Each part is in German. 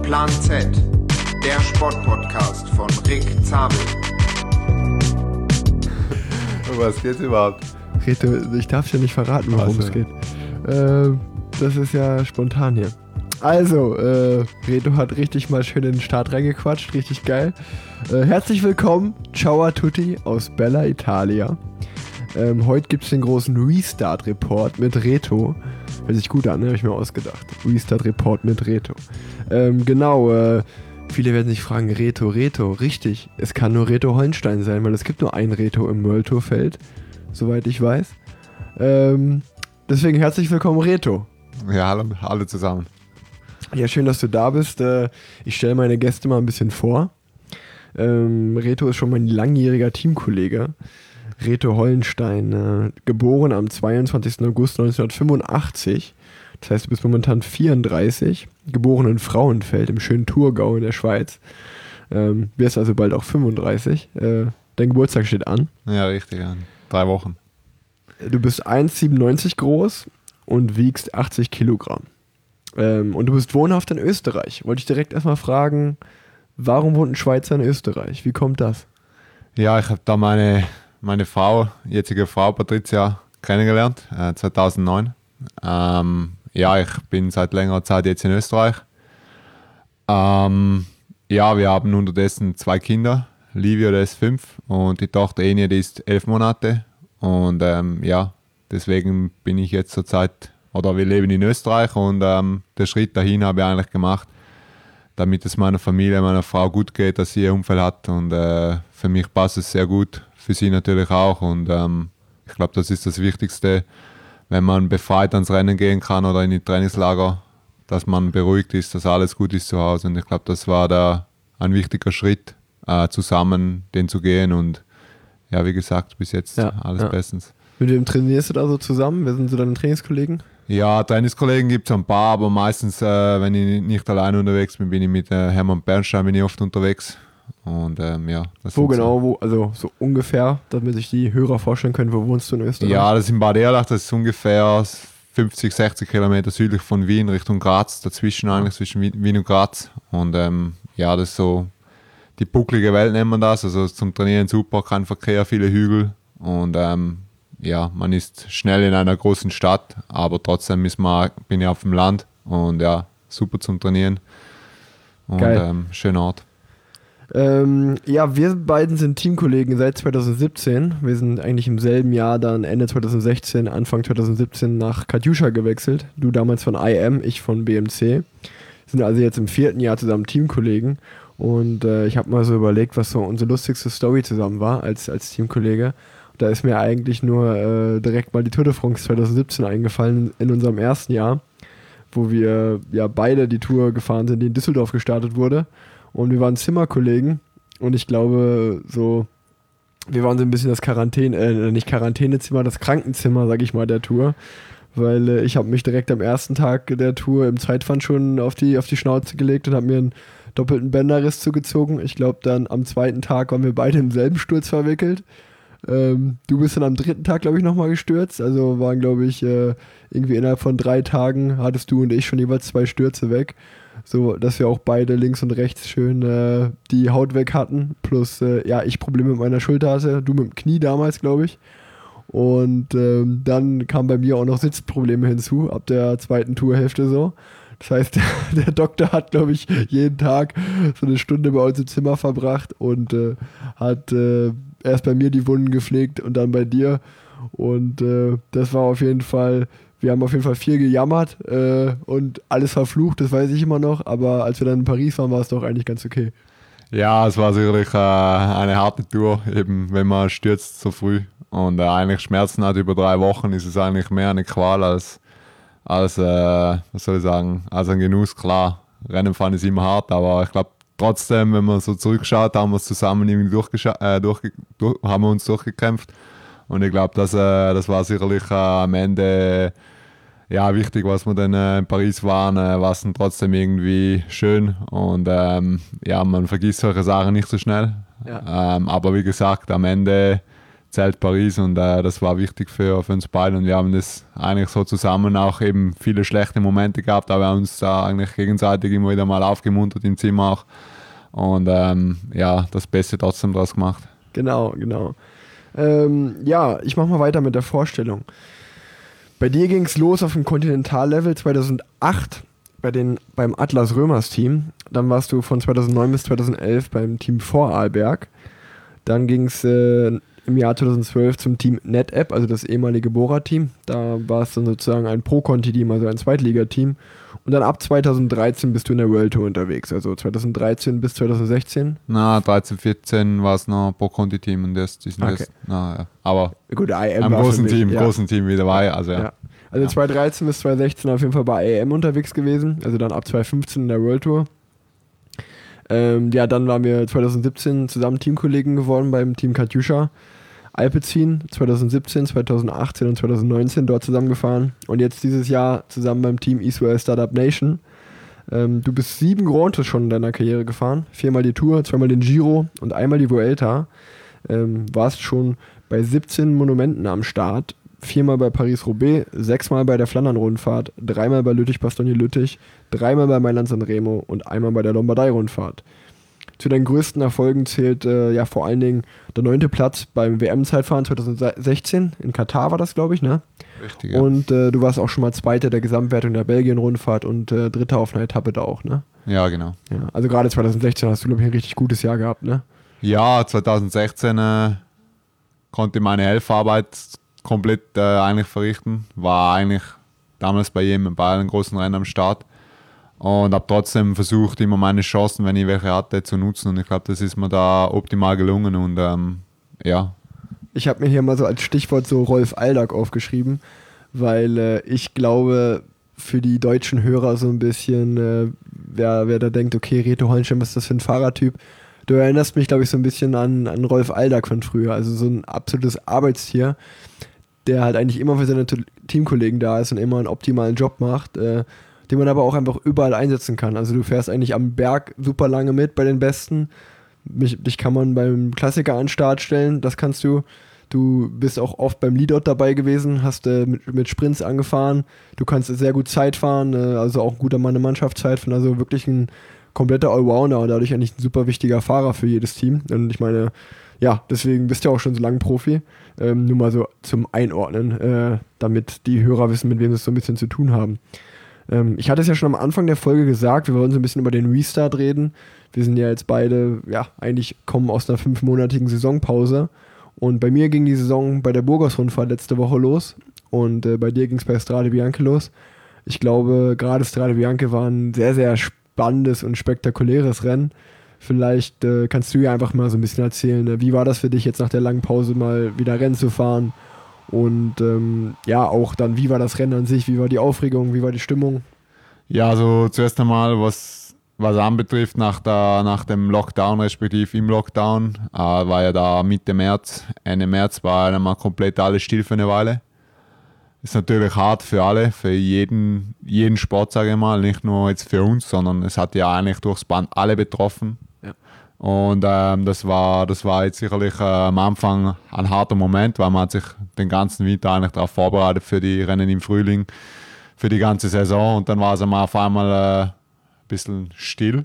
Plan Z, der Sportpodcast von Rick Zabel. Was geht's überhaupt? Reto, ich darf dir nicht verraten, worum es geht. Das ist ja spontan hier. Also, Reto hat richtig mal schön in den Start reingequatscht, richtig geil. Herzlich willkommen, ciao a tutti aus Bella Italia. Heute gibt es den großen Restart-Report mit Reto. Hört sich gut an, ne? Habe ich mir ausgedacht. Restart-Report mit Reto. Viele werden sich fragen, Reto, richtig. Es kann nur Reto Hollenstein sein, weil es gibt nur ein Reto im World Tour Feld, soweit ich weiß. Deswegen herzlich willkommen, Reto. Ja, hallo zusammen. Ja, schön, dass du da bist. Ich stelle meine Gäste mal ein bisschen vor. Reto ist schon mein langjähriger Teamkollege. Reto Hollenstein, geboren am 22. August 1985. Das heißt, du bist momentan 34, geboren in Frauenfeld im schönen Thurgau in der Schweiz. Wirst also bald auch 35. Dein Geburtstag steht an. Ja, richtig, ja. 3 Wochen. Du bist 1,97 groß und wiegst 80 Kilogramm. Und du bist wohnhaft in Österreich. Wollte ich direkt erstmal fragen, warum wohnt ein Schweizer in Österreich? Wie kommt das? Ja, ich habe da meine jetzige Frau Patricia, kennengelernt, 2009. Ja, ich bin seit längerer Zeit jetzt in Österreich. Ja, wir haben unterdessen 2 Kinder. Livio, der ist 5 und die Tochter Enia, die ist 11 Monate. Und ja, deswegen bin ich jetzt zurzeit, oder wir leben in Österreich und den Schritt dahin habe ich eigentlich gemacht, damit es meiner Familie, meiner Frau gut geht, dass sie ihr Umfeld hat. Und für mich passt es sehr gut, für sie natürlich auch. Und ich glaube, das ist das Wichtigste, wenn man befreit ans Rennen gehen kann oder in die Trainingslager, dass man beruhigt ist, dass alles gut ist zu Hause. Und ich glaube, das war da ein wichtiger Schritt, zusammen den zu gehen. Und ja, wie gesagt, bis jetzt alles bestens. Mit wem trainierst du da so zusammen? Wer sind so deine Trainingskollegen? Ja, Trainingskollegen gibt es ein paar, aber meistens, wenn ich nicht alleine unterwegs bin, bin ich mit Hermann Bernstein oft unterwegs. Und ja, das wo genau, so. Also so ungefähr, damit sich die Hörer vorstellen können, wo wohnst du in Österreich? Ja, das ist in Bad Erlach, das ist ungefähr 50, 60 Kilometer südlich von Wien Richtung Graz, dazwischen eigentlich, zwischen Wien und Graz. Und ja, das ist so die bucklige Welt nennt man das, also zum Trainieren super, kein Verkehr, viele Hügel und ja, man ist schnell in einer großen Stadt, aber trotzdem bin ich auf dem Land und ja, super zum Trainieren und schöner Ort. Ja, wir beiden sind Teamkollegen seit 2017. Wir sind eigentlich im selben Jahr dann Ende 2016, Anfang 2017 nach Katjuscha gewechselt. Du damals von IM, ich von BMC. Sind also jetzt im 4. Jahr zusammen Teamkollegen. Und ich habe mal so überlegt, was so unsere lustigste Story zusammen war als Teamkollege. Und da ist mir eigentlich nur direkt mal die Tour de France 2017 eingefallen in unserem ersten Jahr, wo wir ja beide die Tour gefahren sind, die in Düsseldorf gestartet wurde. Und wir waren Zimmerkollegen und ich glaube wir waren so ein bisschen das Quarantänezimmer, das Krankenzimmer, sag ich mal, der Tour. Weil ich habe mich direkt am ersten Tag der Tour im Zeitfahren schon auf die Schnauze gelegt und habe mir einen doppelten Bänderriss zugezogen. Ich glaube dann am 2. Tag waren wir beide im selben Sturz verwickelt. Du bist dann am 3. Tag, glaube ich, nochmal gestürzt. Also waren, glaube ich, irgendwie innerhalb von 3 Tagen hattest du und ich schon jeweils 2 Stürze weg. So, dass wir auch beide links und rechts schön die Haut weg hatten. Plus, ich Probleme mit meiner Schulter hatte, du mit dem Knie damals, glaube ich. Und dann kamen bei mir auch noch Sitzprobleme hinzu, ab der 2. Tourhälfte so. Das heißt, der Doktor hat, glaube ich, jeden Tag so eine Stunde bei uns im Zimmer verbracht und hat erst bei mir die Wunden gepflegt und dann bei dir. Und das war auf jeden Fall... Wir haben auf jeden Fall viel gejammert und alles verflucht, das weiß ich immer noch. Aber als wir dann in Paris waren, war es doch eigentlich ganz okay. Ja, es war sicherlich eine harte Tour, eben wenn man stürzt so früh und eigentlich Schmerzen hat über 3 Wochen, ist es eigentlich mehr eine Qual als was soll ich sagen, als ein Genuss. Klar, Rennenfahren ist immer hart, aber ich glaube trotzdem, wenn man so zurückschaut, haben wir es zusammen irgendwie haben wir uns durchgekämpft. Und ich glaube, das war sicherlich am Ende wichtig, was wir dann in Paris waren, war es dann trotzdem irgendwie schön. Und man vergisst solche Sachen nicht so schnell. Ja. Aber wie gesagt, am Ende zählt Paris und das war wichtig für uns beide und wir haben das eigentlich so zusammen auch eben viele schlechte Momente gehabt, aber wir haben uns da eigentlich gegenseitig immer wieder mal aufgemuntert im Zimmer auch und das Beste trotzdem draus gemacht. Genau. Ich mache mal weiter mit der Vorstellung. Bei dir ging es los auf dem Kontinentallevel 2008 beim Atlas Römers Team. Dann warst du von 2009 bis 2011 beim Team Vorarlberg. Dann ging es im Jahr 2012 zum Team NetApp, also das ehemalige Bora-Team. Da war es dann sozusagen ein Pro-Conti-Team, also ein Zweitligateam. Und dann ab 2013 bist du in der World Tour unterwegs, also 2013 bis 2016. 13, 14 war es noch Pro-Conti-Team und das ist okay. Aber gut, IM am war großen Team wieder dabei. Also 2013 bis 2016 auf jeden Fall bei AM unterwegs gewesen, also dann ab 2015 in der World Tour. Dann waren wir 2017 zusammen Teamkollegen geworden beim Team Katjuscha Alpecin, 2017, 2018 und 2019 dort zusammengefahren und jetzt dieses Jahr zusammen beim Team Israel Startup Nation. Du bist 7 Grand Tours schon in deiner Karriere gefahren, 4-mal die Tour, 2-mal den Giro und einmal die Vuelta. Warst schon bei 17 Monumenten am Start, 4-mal bei Paris-Roubaix, 6-mal bei der Flandern-Rundfahrt, 3-mal bei Lüttich-Bastogne-Lüttich, 3-mal bei Mailand-San Remo und einmal bei der Lombardei-Rundfahrt. Zu deinen größten Erfolgen zählt vor allen Dingen der 9. Platz beim WM-Zeitfahren 2016. In Katar war das, glaube ich, ne? Richtig, ja. Und du warst auch schon mal Zweiter der Gesamtwertung der Belgien-Rundfahrt und Dritter auf einer Etappe da auch, ne? Ja, genau. Ja, also gerade 2016 hast du, glaube ich, ein richtig gutes Jahr gehabt, ne? Ja, 2016 konnte ich meine Helferarbeit komplett eigentlich verrichten. War eigentlich damals bei allen großen Rennen am Start. Und habe trotzdem versucht, immer meine Chancen, wenn ich welche hatte, zu nutzen. Und ich glaube, das ist mir da optimal gelungen. Und Ich habe mir hier mal so als Stichwort so Rolf Aldag aufgeschrieben, weil ich glaube, für die deutschen Hörer so ein bisschen, wer da denkt, okay, Reto Hollenstein, was ist das für ein Fahrertyp? Du erinnerst mich, glaube ich, so ein bisschen an Rolf Aldag von früher. Also so ein absolutes Arbeitstier, der halt eigentlich immer für seine Teamkollegen da ist und immer einen optimalen Job macht, den man aber auch einfach überall einsetzen kann. Also du fährst eigentlich am Berg super lange mit bei den Besten. Dich kann man beim Klassiker an den Start stellen, das kannst du. Du bist auch oft beim Leadout dabei gewesen, hast mit Sprints angefahren. Du kannst sehr gut Zeit fahren, also auch ein guter Mann in Mannschaftszeit. Also wirklich ein kompletter Allrounder und dadurch eigentlich ein super wichtiger Fahrer für jedes Team. Und ich meine, ja, deswegen bist du ja auch schon so lange Profi. Nur mal so zum Einordnen, damit die Hörer wissen, mit wem sie es so ein bisschen zu tun haben. Ich hatte es ja schon am Anfang der Folge gesagt, wir wollen so ein bisschen über den Restart reden. Wir sind ja jetzt beide, eigentlich kommen aus einer 5-monatigen Saisonpause. Und bei mir ging die Saison bei der Burgos-Rundfahrt letzte Woche los. Und bei dir ging es bei Strade Bianche los. Ich glaube, gerade Strade Bianche war ein sehr, sehr spannendes und spektakuläres Rennen. Vielleicht kannst du ja einfach mal so ein bisschen erzählen, wie war das für dich jetzt nach der langen Pause mal wieder Rennen zu fahren? Und auch dann, wie war das Rennen an sich, wie war die Aufregung, wie war die Stimmung? Ja, also zuerst einmal, was anbetrifft, nach dem Lockdown, respektive im Lockdown, war ja da Ende März war einmal komplett alles still für eine Weile. Ist natürlich hart für alle, für jeden Sport, sage ich mal, nicht nur jetzt für uns, sondern es hat ja eigentlich durchs Band alle betroffen. Ja. Und das war jetzt sicherlich am Anfang ein harter Moment, weil man hat sich den ganzen Winter eigentlich darauf vorbereitet für die Rennen im Frühling, für die ganze Saison und dann war es auf einmal ein bisschen still.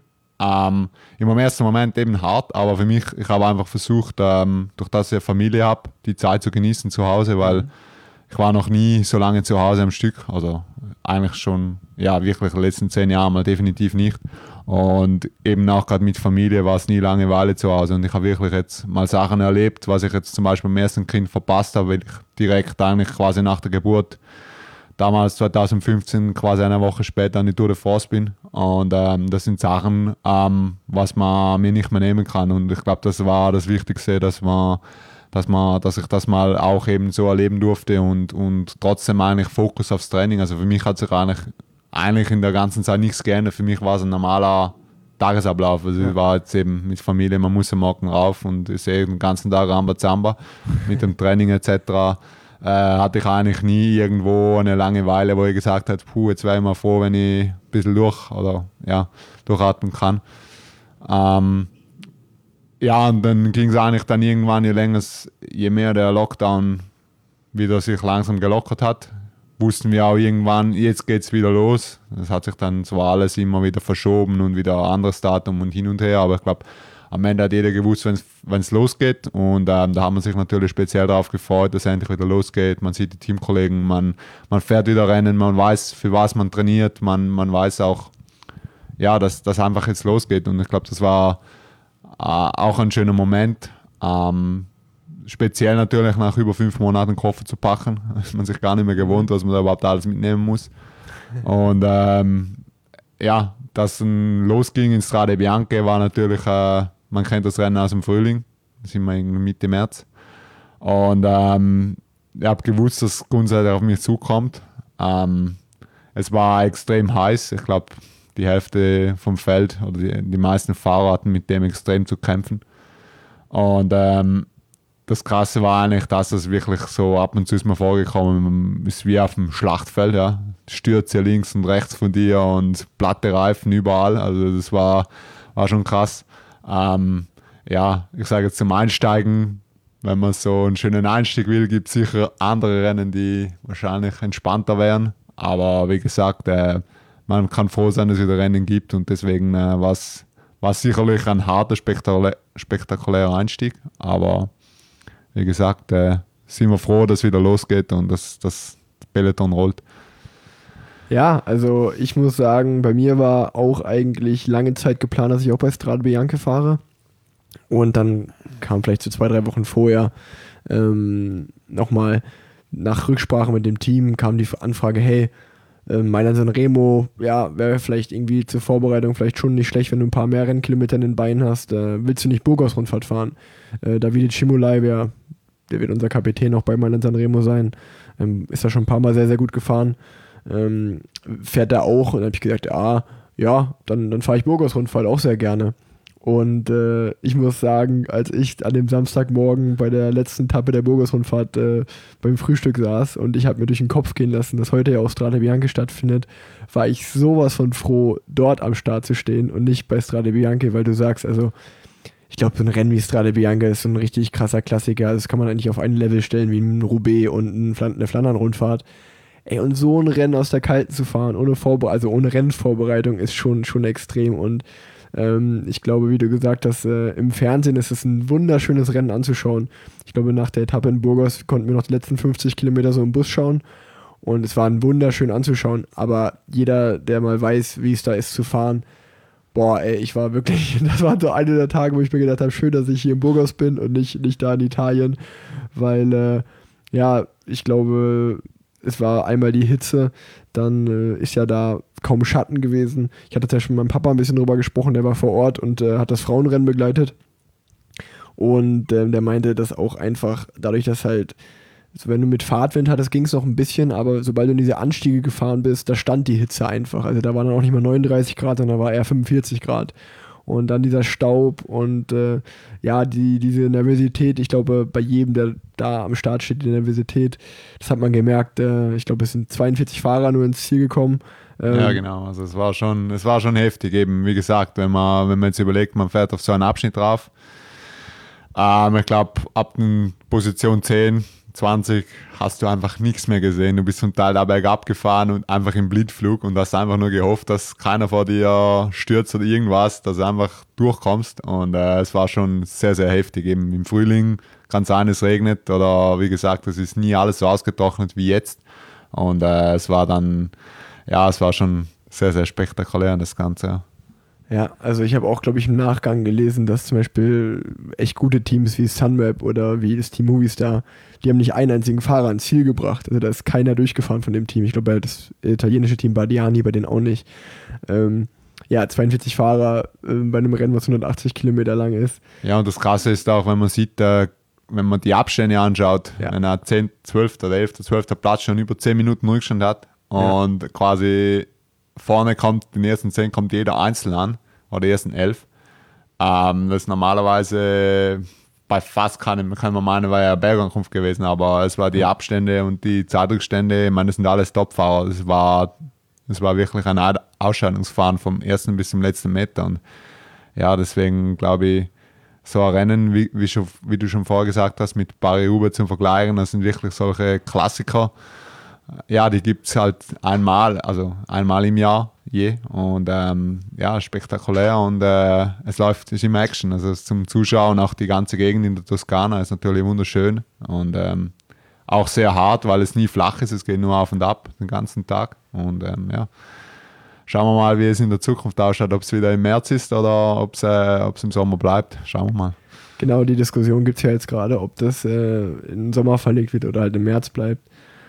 Im ersten Moment eben hart, aber für mich, ich habe einfach versucht, durch das ich eine Familie habe, die Zeit zu genießen zu Hause, weil ich war noch nie so lange zu Hause am Stück, also eigentlich schon, wirklich die letzten 10 Jahre mal definitiv nicht. Und eben auch gerade mit Familie war es nie Langeweile zu Hause und ich habe wirklich jetzt mal Sachen erlebt, was ich jetzt zum Beispiel beim ersten Kind verpasst habe, weil ich direkt eigentlich quasi nach der Geburt, damals 2015, quasi eine Woche später an die Tour de France bin. Und das sind Sachen, was man mir nicht mehr nehmen kann. Und ich glaube, das war das Wichtigste, dass ich das mal auch eben so erleben durfte und trotzdem eigentlich Fokus aufs Training. Also für mich hat sich eigentlich in der ganzen Zeit nichts geändert. Für mich war es ein normaler Tagesablauf. Also ich war jetzt eben mit Familie, man muss am Morgen rauf und ich sehe den ganzen Tag Rambazamba mit dem Training etc. Hatte ich eigentlich nie irgendwo eine Langeweile, wo ich gesagt habe, jetzt wäre ich mal froh, wenn ich ein bisschen durchatmen kann. Ja, und dann ging es eigentlich dann irgendwann, je mehr der Lockdown wieder sich langsam gelockert hat, wussten wir auch irgendwann, jetzt geht es wieder los. Das hat sich dann zwar alles immer wieder verschoben und wieder ein anderes Datum und hin und her, aber ich glaube, am Ende hat jeder gewusst, wenn es losgeht, und da hat man sich natürlich speziell darauf gefreut, dass es endlich wieder losgeht. Man sieht die Teamkollegen, man fährt wieder Rennen, man weiß, für was man trainiert, man weiß auch, ja, dass das einfach jetzt losgeht, und ich glaube, das war auch ein schöner Moment. Speziell natürlich nach über 5 Monaten Koffer zu packen, ist man sich gar nicht mehr gewohnt, was man da überhaupt alles mitnehmen muss. Und ja, dass dann losging in Strade Bianche war natürlich, man kennt das Rennen aus dem Frühling, da sind wir irgendwie Mitte März. Und ich habe gewusst, dass grundsätzlich auf mich zukommt. Es war extrem heiß, ich glaube, die Hälfte vom Feld oder die meisten Fahrer hatten mit dem extrem zu kämpfen. Und das Krasse war eigentlich, dass es wirklich so ab und zu ist mir vorgekommen ist wie auf dem Schlachtfeld. Ja. Stürze links und rechts von dir und platte Reifen überall. Also das war schon krass. Ja, ich sage jetzt zum Einsteigen, wenn man so einen schönen Einstieg will, gibt es sicher andere Rennen, die wahrscheinlich entspannter wären. Aber wie gesagt, man kann froh sein, dass es wieder Rennen gibt, und deswegen war es sicherlich ein harter, spektakulärer Einstieg. Aber wie gesagt, sind wir froh, dass es wieder losgeht und dass das Peloton rollt. Ja, also ich muss sagen, bei mir war auch eigentlich lange Zeit geplant, dass ich auch bei Strade Bianche fahre. Und dann kam vielleicht so 2-3 Wochen vorher nochmal nach Rücksprache mit dem Team kam die Anfrage, hey, Mailand-San Remo, ja, wäre vielleicht irgendwie zur Vorbereitung vielleicht schon nicht schlecht, wenn du ein paar mehr Rennkilometer in den Beinen hast. Willst du nicht Burgos-Rundfahrt fahren? Davide Cimolai, der wird unser Kapitän auch bei Mailand-San Remo sein, ist da schon ein paar Mal sehr, sehr gut gefahren. Fährt er auch, und dann habe ich gesagt, ja, dann fahre ich Burgos-Rundfahrt auch sehr gerne. Und ich muss sagen, als ich an dem Samstagmorgen bei der letzten Etappe der Burgos-Rundfahrt beim Frühstück saß und ich habe mir durch den Kopf gehen lassen, dass heute ja auch Strade Bianche stattfindet, war ich sowas von froh, dort am Start zu stehen und nicht bei Strade Bianche, weil du sagst, also ich glaube, so ein Rennen wie Strade Bianche ist so ein richtig krasser Klassiker. Das kann man eigentlich auf ein Level stellen wie ein Roubaix und eine Flandern-Rundfahrt. Ey, und so ein Rennen aus der Kalten zu fahren, ohne Rennvorbereitung, ist schon extrem. Und ich glaube, wie du gesagt hast, im Fernsehen ist es ein wunderschönes Rennen anzuschauen. Ich glaube, nach der Etappe in Burgos konnten wir noch die letzten 50 Kilometer so im Bus schauen. Und es war wunderschön anzuschauen. Aber jeder, der mal weiß, wie es da ist zu fahren, boah, ey, ich war wirklich, das war so einer der Tage, wo ich mir gedacht habe, schön, dass ich hier in Burgos bin und nicht da in Italien. Weil, ja, ich glaube, es war einmal die Hitze, dann ist ja da kaum Schatten gewesen. Ich hatte ja schon mit meinem Papa ein bisschen drüber gesprochen, der war vor Ort und hat das Frauenrennen begleitet. Und der meinte, dass auch einfach dadurch, dass halt, also wenn du mit Fahrtwind hattest, ging es noch ein bisschen, aber sobald du in diese Anstiege gefahren bist, da stand die Hitze einfach. Also da waren dann auch nicht mehr 39 Grad, sondern da war eher 45 Grad. Und dann dieser Staub und ja, diese Nervosität, ich glaube, bei jedem, der da am Start steht, die Nervosität, das hat man gemerkt. Ich glaube, es sind 42 Fahrer nur ins Ziel gekommen. Ja, genau. Also es war schon heftig, eben, wie gesagt, wenn man jetzt überlegt, man fährt auf so einen Abschnitt drauf. Ich glaube, ab Position 10, 20 hast du einfach nichts mehr gesehen. Du bist zum Teil da bergab gefahren und einfach im Blindflug und hast einfach nur gehofft, dass keiner vor dir stürzt oder irgendwas, dass du einfach durchkommst. Und es war schon sehr, sehr heftig. Eben im Frühling kann sein, es regnet oder wie gesagt, es ist nie alles so ausgetrocknet wie jetzt. Und es war schon sehr, sehr spektakulär, das Ganze. Ja. Ja, also ich habe auch, glaube ich, im Nachgang gelesen, dass zum Beispiel echt gute Teams wie Sunweb oder wie das Team Movistar, die haben nicht einen einzigen Fahrer ins Ziel gebracht. Also da ist keiner durchgefahren von dem Team. Ich glaube, das italienische Team Bardiani, bei denen auch nicht. Ja, 42 Fahrer bei einem Rennen, was 180 Kilometer lang ist. Ja, und das Krasse ist auch, wenn man sieht, wenn man die Abstände anschaut, wenn er 10., 12. oder 11., 12. Platz schon über 10 Minuten Rückstand hat und quasi vorne kommt, den ersten 10 kommt jeder einzeln an, oder die ersten 11. Das ist normalerweise bei fast kann man meinen, war ja Bergankunft gewesen, aber es war die Abstände und die Zeitrückstände, ich meine, das sind alles Topfahrer. Es war wirklich ein Ausscheidungsfahren vom ersten bis zum letzten Meter. Und ja, deswegen glaube ich, so ein Rennen, wie du schon vorher gesagt hast, mit Paris-Roubaix zum Vergleichen, das sind wirklich solche Klassiker. Ja, die gibt es halt einmal im Jahr je. Und spektakulär und es ist im Action. Also zum Zuschauen, auch die ganze Gegend in der Toskana ist natürlich wunderschön und auch sehr hart, weil es nie flach ist. Es geht nur auf und ab den ganzen Tag. Und schauen wir mal, wie es in der Zukunft ausschaut, ob es wieder im März ist oder ob es im Sommer bleibt. Schauen wir mal. Genau, die Diskussion gibt es ja jetzt gerade, ob das in den Sommer verlegt wird oder halt im März bleibt.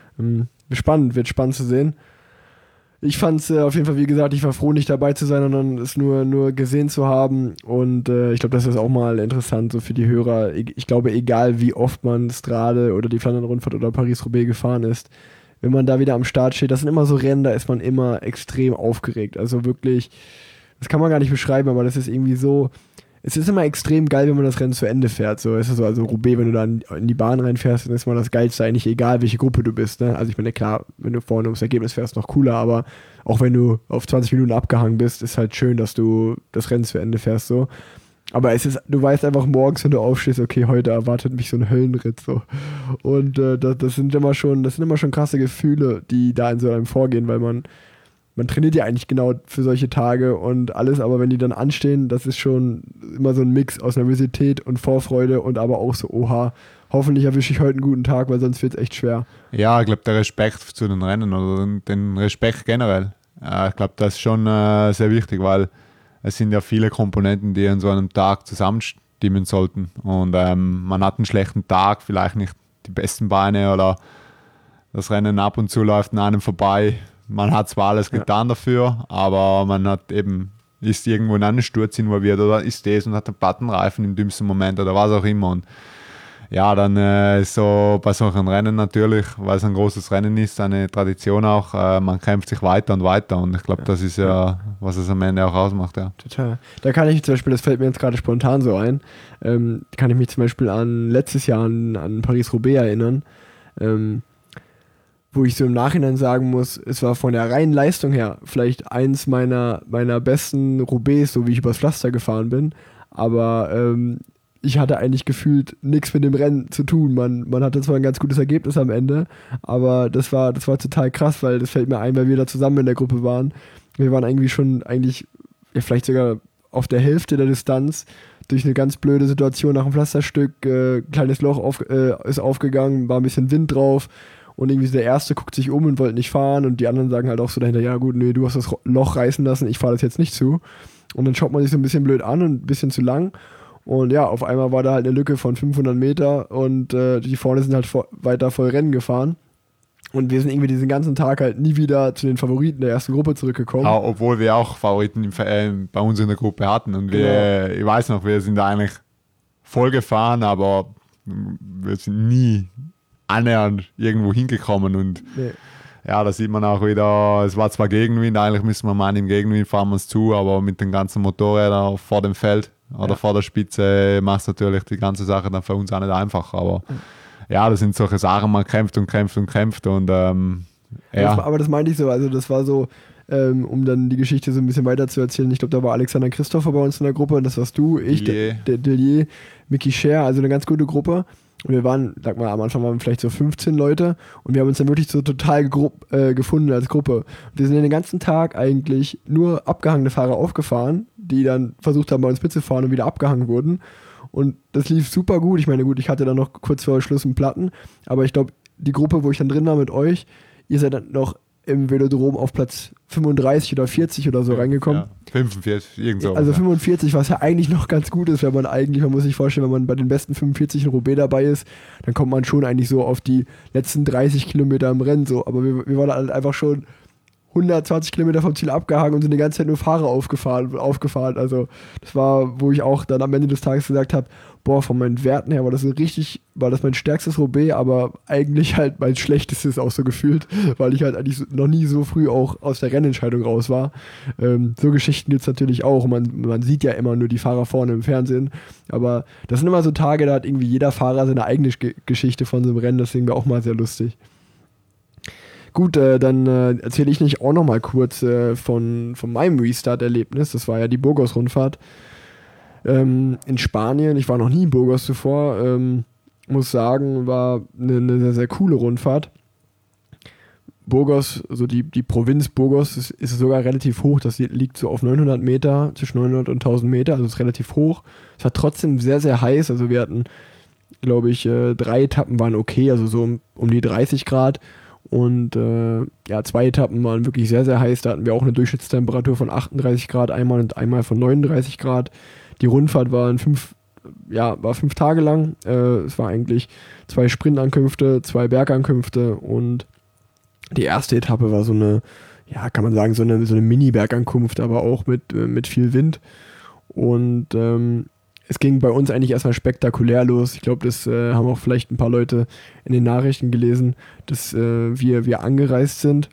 Wird spannend zu sehen. Ich fand es auf jeden Fall, wie gesagt, ich war froh, nicht dabei zu sein, sondern es nur gesehen zu haben. Und ich glaube, das ist auch mal interessant so für die Hörer. Ich glaube, egal wie oft man Strade oder die Flandern-Rundfahrt oder Paris-Roubaix gefahren ist, wenn man da wieder am Start steht, das sind immer so Rennen, da ist man immer extrem aufgeregt. Also wirklich, das kann man gar nicht beschreiben, aber das ist irgendwie so, es ist immer extrem geil, wenn man das Rennen zu Ende fährt. So ist es so, also Roubaix, wenn du da in die Bahn reinfährst, dann ist mal das Geilste eigentlich, egal welche Gruppe du bist. Ne? Also ich meine, klar, wenn du vorne ums Ergebnis fährst, noch cooler, aber auch wenn du auf 20 Minuten abgehangen bist, ist halt schön, dass du das Rennen zu Ende fährst. So. Aber du weißt einfach morgens, wenn du aufstehst, okay, heute erwartet mich so ein Höllenritt. So. Und das sind immer schon krasse Gefühle, die da in so einem vorgehen, weil man trainiert ja eigentlich genau für solche Tage und alles, aber wenn die dann anstehen, das ist schon immer so ein Mix aus Nervosität und Vorfreude und aber auch so, oha, hoffentlich erwische ich heute einen guten Tag, weil sonst wird es echt schwer. Ja, ich glaube, der Respekt zu den Rennen oder den Respekt generell, ich glaube, das ist schon sehr wichtig, weil es sind ja viele Komponenten, die an so einem Tag zusammenstimmen sollten und man hat einen schlechten Tag, vielleicht nicht die besten Beine oder das Rennen ab und zu läuft an einem vorbei. Man hat zwar alles getan dafür, aber man ist irgendwo in einen Sturz involviert oder ist das und hat einen Plattenreifen im dümmsten Moment oder was auch immer. Und ja, dann ist so bei solchen Rennen natürlich, weil es ein großes Rennen ist, eine Tradition auch, man kämpft sich weiter und weiter und ich glaube, das ist ja, was es am Ende auch ausmacht. Ja. Total. Da kann ich zum Beispiel, das fällt mir jetzt gerade spontan so ein, kann ich mich zum Beispiel an letztes Jahr an Paris-Roubaix erinnern, wo ich so im Nachhinein sagen muss, es war von der reinen Leistung her vielleicht eins meiner besten Roubaix, so wie ich übers Pflaster gefahren bin, aber ich hatte eigentlich gefühlt nichts mit dem Rennen zu tun. Man hatte zwar ein ganz gutes Ergebnis am Ende, aber das war total krass, weil das fällt mir ein, weil wir da zusammen in der Gruppe waren. Wir waren vielleicht sogar auf der Hälfte der Distanz durch eine ganz blöde Situation nach dem Pflasterstück, kleines Loch ist aufgegangen, war ein bisschen Wind drauf. Und irgendwie der Erste guckt sich um und wollte nicht fahren und die anderen sagen halt auch so dahinter, ja gut, nee, du hast das Loch reißen lassen, ich fahre das jetzt nicht zu. Und dann schaut man sich so ein bisschen blöd an und ein bisschen zu lang. Und ja, auf einmal war da halt eine Lücke von 500 Meter und die vorne sind halt weiter voll Rennen gefahren. Und wir sind irgendwie diesen ganzen Tag halt nie wieder zu den Favoriten der ersten Gruppe zurückgekommen. Ja, obwohl wir auch Favoriten bei uns in der Gruppe hatten. Und ich weiß noch, wir sind da eigentlich voll gefahren, aber wir sind nie annähernd irgendwo hingekommen und ja, da sieht man auch wieder, es war zwar Gegenwind, eigentlich müssen wir meinen, im Gegenwind fahren wir es zu, aber mit den ganzen Motorrädern vor dem Feld oder vor der Spitze macht es natürlich die ganze Sache dann für uns auch nicht einfach, aber ja, das sind solche Sachen, man kämpft und kämpft und kämpft und aber das meinte ich so, also das war so, um dann die Geschichte so ein bisschen weiter zu erzählen, ich glaube, da war Alexander Christopher bei uns in der Gruppe, das warst du, ich, Delier, Mickey Scher, also eine ganz gute Gruppe. Und wir waren, sag mal, am Anfang waren wir vielleicht so 15 Leute und wir haben uns dann wirklich so total gefunden als Gruppe. Und wir sind den ganzen Tag eigentlich nur abgehangene Fahrer aufgefahren, die dann versucht haben, bei uns mitzufahren und wieder abgehangen wurden. Und das lief super gut. Ich meine, gut, ich hatte dann noch kurz vor Schluss einen Platten, aber ich glaube, die Gruppe, wo ich dann drin war mit euch, ihr seid dann noch im Velodrom auf Platz 35 oder 40 oder so reingekommen. Ja, 45, irgend so. Also 45, was ja eigentlich noch ganz gut ist, man muss sich vorstellen, wenn man bei den besten 45 in Roubaix dabei ist, dann kommt man schon eigentlich so auf die letzten 30 Kilometer im Rennen so. Aber wir waren halt einfach schon 120 Kilometer vom Ziel abgehangen und sind die ganze Zeit nur Fahrer aufgefahren. Also das war, wo ich auch dann am Ende des Tages gesagt habe, boah, von meinen Werten her war das mein stärkstes Roubaix, aber eigentlich halt mein schlechtestes auch so gefühlt, weil ich halt eigentlich noch nie so früh auch aus der Rennentscheidung raus war. So Geschichten gibt es natürlich auch. Man sieht ja immer nur die Fahrer vorne im Fernsehen, aber das sind immer so Tage, da hat irgendwie jeder Fahrer seine eigene Geschichte von so einem Rennen, deswegen war auch mal sehr lustig. Gut, dann erzähle ich nicht auch noch mal kurz von meinem Restart-Erlebnis. Das war ja die Burgos-Rundfahrt. In Spanien, ich war noch nie in Burgos zuvor, muss sagen, war eine sehr, sehr coole Rundfahrt. Burgos, also die Provinz Burgos ist sogar relativ hoch, das liegt so auf 900 Meter, zwischen 900 und 1000 Meter, also ist relativ hoch. Es war trotzdem sehr, sehr heiß, also wir hatten, glaube ich, 3 Etappen waren okay, also so um die 30 Grad und 2 Etappen waren wirklich sehr, sehr heiß, da hatten wir auch eine Durchschnittstemperatur von 38 Grad einmal und einmal von 39 Grad. Die Rundfahrt war 5 Tage lang, es war eigentlich 2 Sprintankünfte, 2 Bergankünfte und die erste Etappe war so eine, kann man sagen, so eine Mini-Bergankunft, aber auch mit viel Wind. Und es ging bei uns eigentlich erstmal spektakulär los. Ich glaube, das haben auch vielleicht ein paar Leute in den Nachrichten gelesen, dass wir angereist sind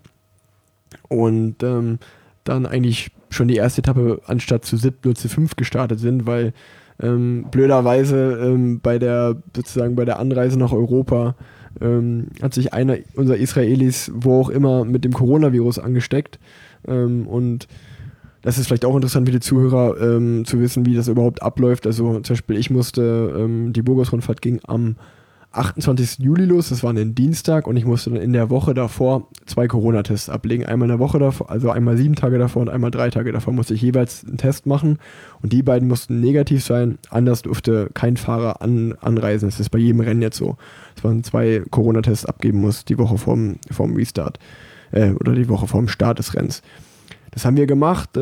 und dann eigentlich schon die erste Etappe anstatt zu 7 nur zu 5 gestartet sind, weil blöderweise bei der Anreise nach Europa hat sich einer unserer Israelis, wo auch immer, mit dem Coronavirus angesteckt. Und das ist vielleicht auch interessant für die Zuhörer zu wissen, wie das überhaupt abläuft. Also zum Beispiel, ich musste, die Burgos-Rundfahrt ging am 28. Juli los, das war ein Dienstag und ich musste dann in der Woche davor 2 Corona-Tests ablegen. Einmal in der Woche davor, also einmal 7 Tage davor und einmal 3 Tage davor musste ich jeweils einen Test machen und die beiden mussten negativ sein, anders durfte kein Fahrer anreisen. Das ist bei jedem Rennen jetzt so, dass man 2 Corona-Tests abgeben muss, die Woche vorm Restart oder die Woche vorm Start des Rennens. Das haben wir gemacht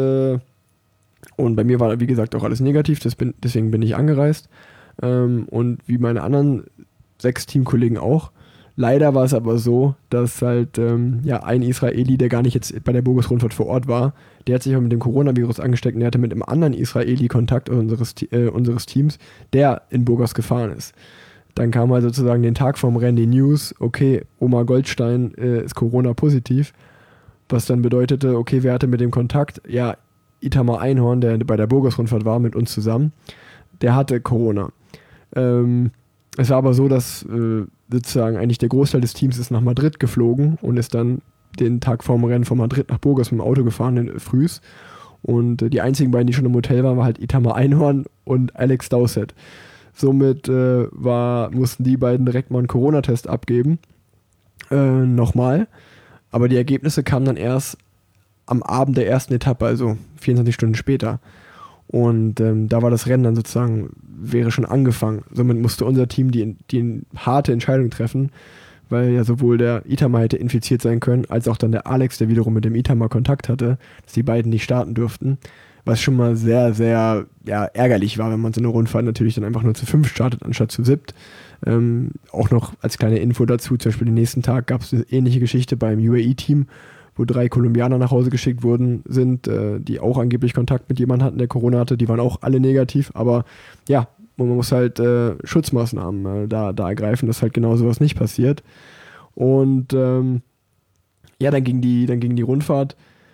und bei mir war, wie gesagt, auch alles negativ, deswegen bin ich angereist und wie meine anderen 6 Teamkollegen auch. Leider war es aber so, dass halt ein Israeli, der gar nicht jetzt bei der Burgos-Rundfahrt vor Ort war, der hat sich auch mit dem Coronavirus angesteckt und der hatte mit einem anderen Israeli Kontakt unseres Teams, der in Burgos gefahren ist. Dann kam halt sozusagen den Tag vorm Rennen die News, okay, Omar Goldstein ist Corona-positiv, was dann bedeutete, okay, wer hatte mit dem Kontakt? Ja, Itamar Einhorn, der bei der Burgos-Rundfahrt war, mit uns zusammen, der hatte Corona. Es war aber so, dass sozusagen eigentlich der Großteil des Teams ist nach Madrid geflogen und ist dann den Tag vorm Rennen von Madrid nach Burgos mit dem Auto gefahren, frühs. Und die einzigen beiden, die schon im Hotel waren, war halt Itamar Einhorn und Alex Dowsett. Somit mussten die beiden direkt mal einen Corona-Test abgeben. Nochmal. Aber die Ergebnisse kamen dann erst am Abend der ersten Etappe, also 24 Stunden später. Und da war das Rennen dann sozusagen, wäre schon angefangen. Somit musste unser Team die harte Entscheidung treffen, weil ja sowohl der Itamar hätte infiziert sein können, als auch dann der Alex, der wiederum mit dem Itamar Kontakt hatte, dass die beiden nicht starten durften. Was schon mal sehr, sehr ärgerlich war, wenn man so eine Rundfahrt natürlich dann einfach nur zu 5 startet, anstatt zu 7. Auch noch als kleine Info dazu, zum Beispiel den nächsten Tag gab es eine ähnliche Geschichte beim UAE-Team, wo 3 Kolumbianer nach Hause geschickt worden sind, die auch angeblich Kontakt mit jemandem hatten, der Corona hatte. Die waren auch alle negativ, aber ja, man muss halt Schutzmaßnahmen da ergreifen, dass halt genau sowas nicht passiert. Und dann ging die Rundfahrt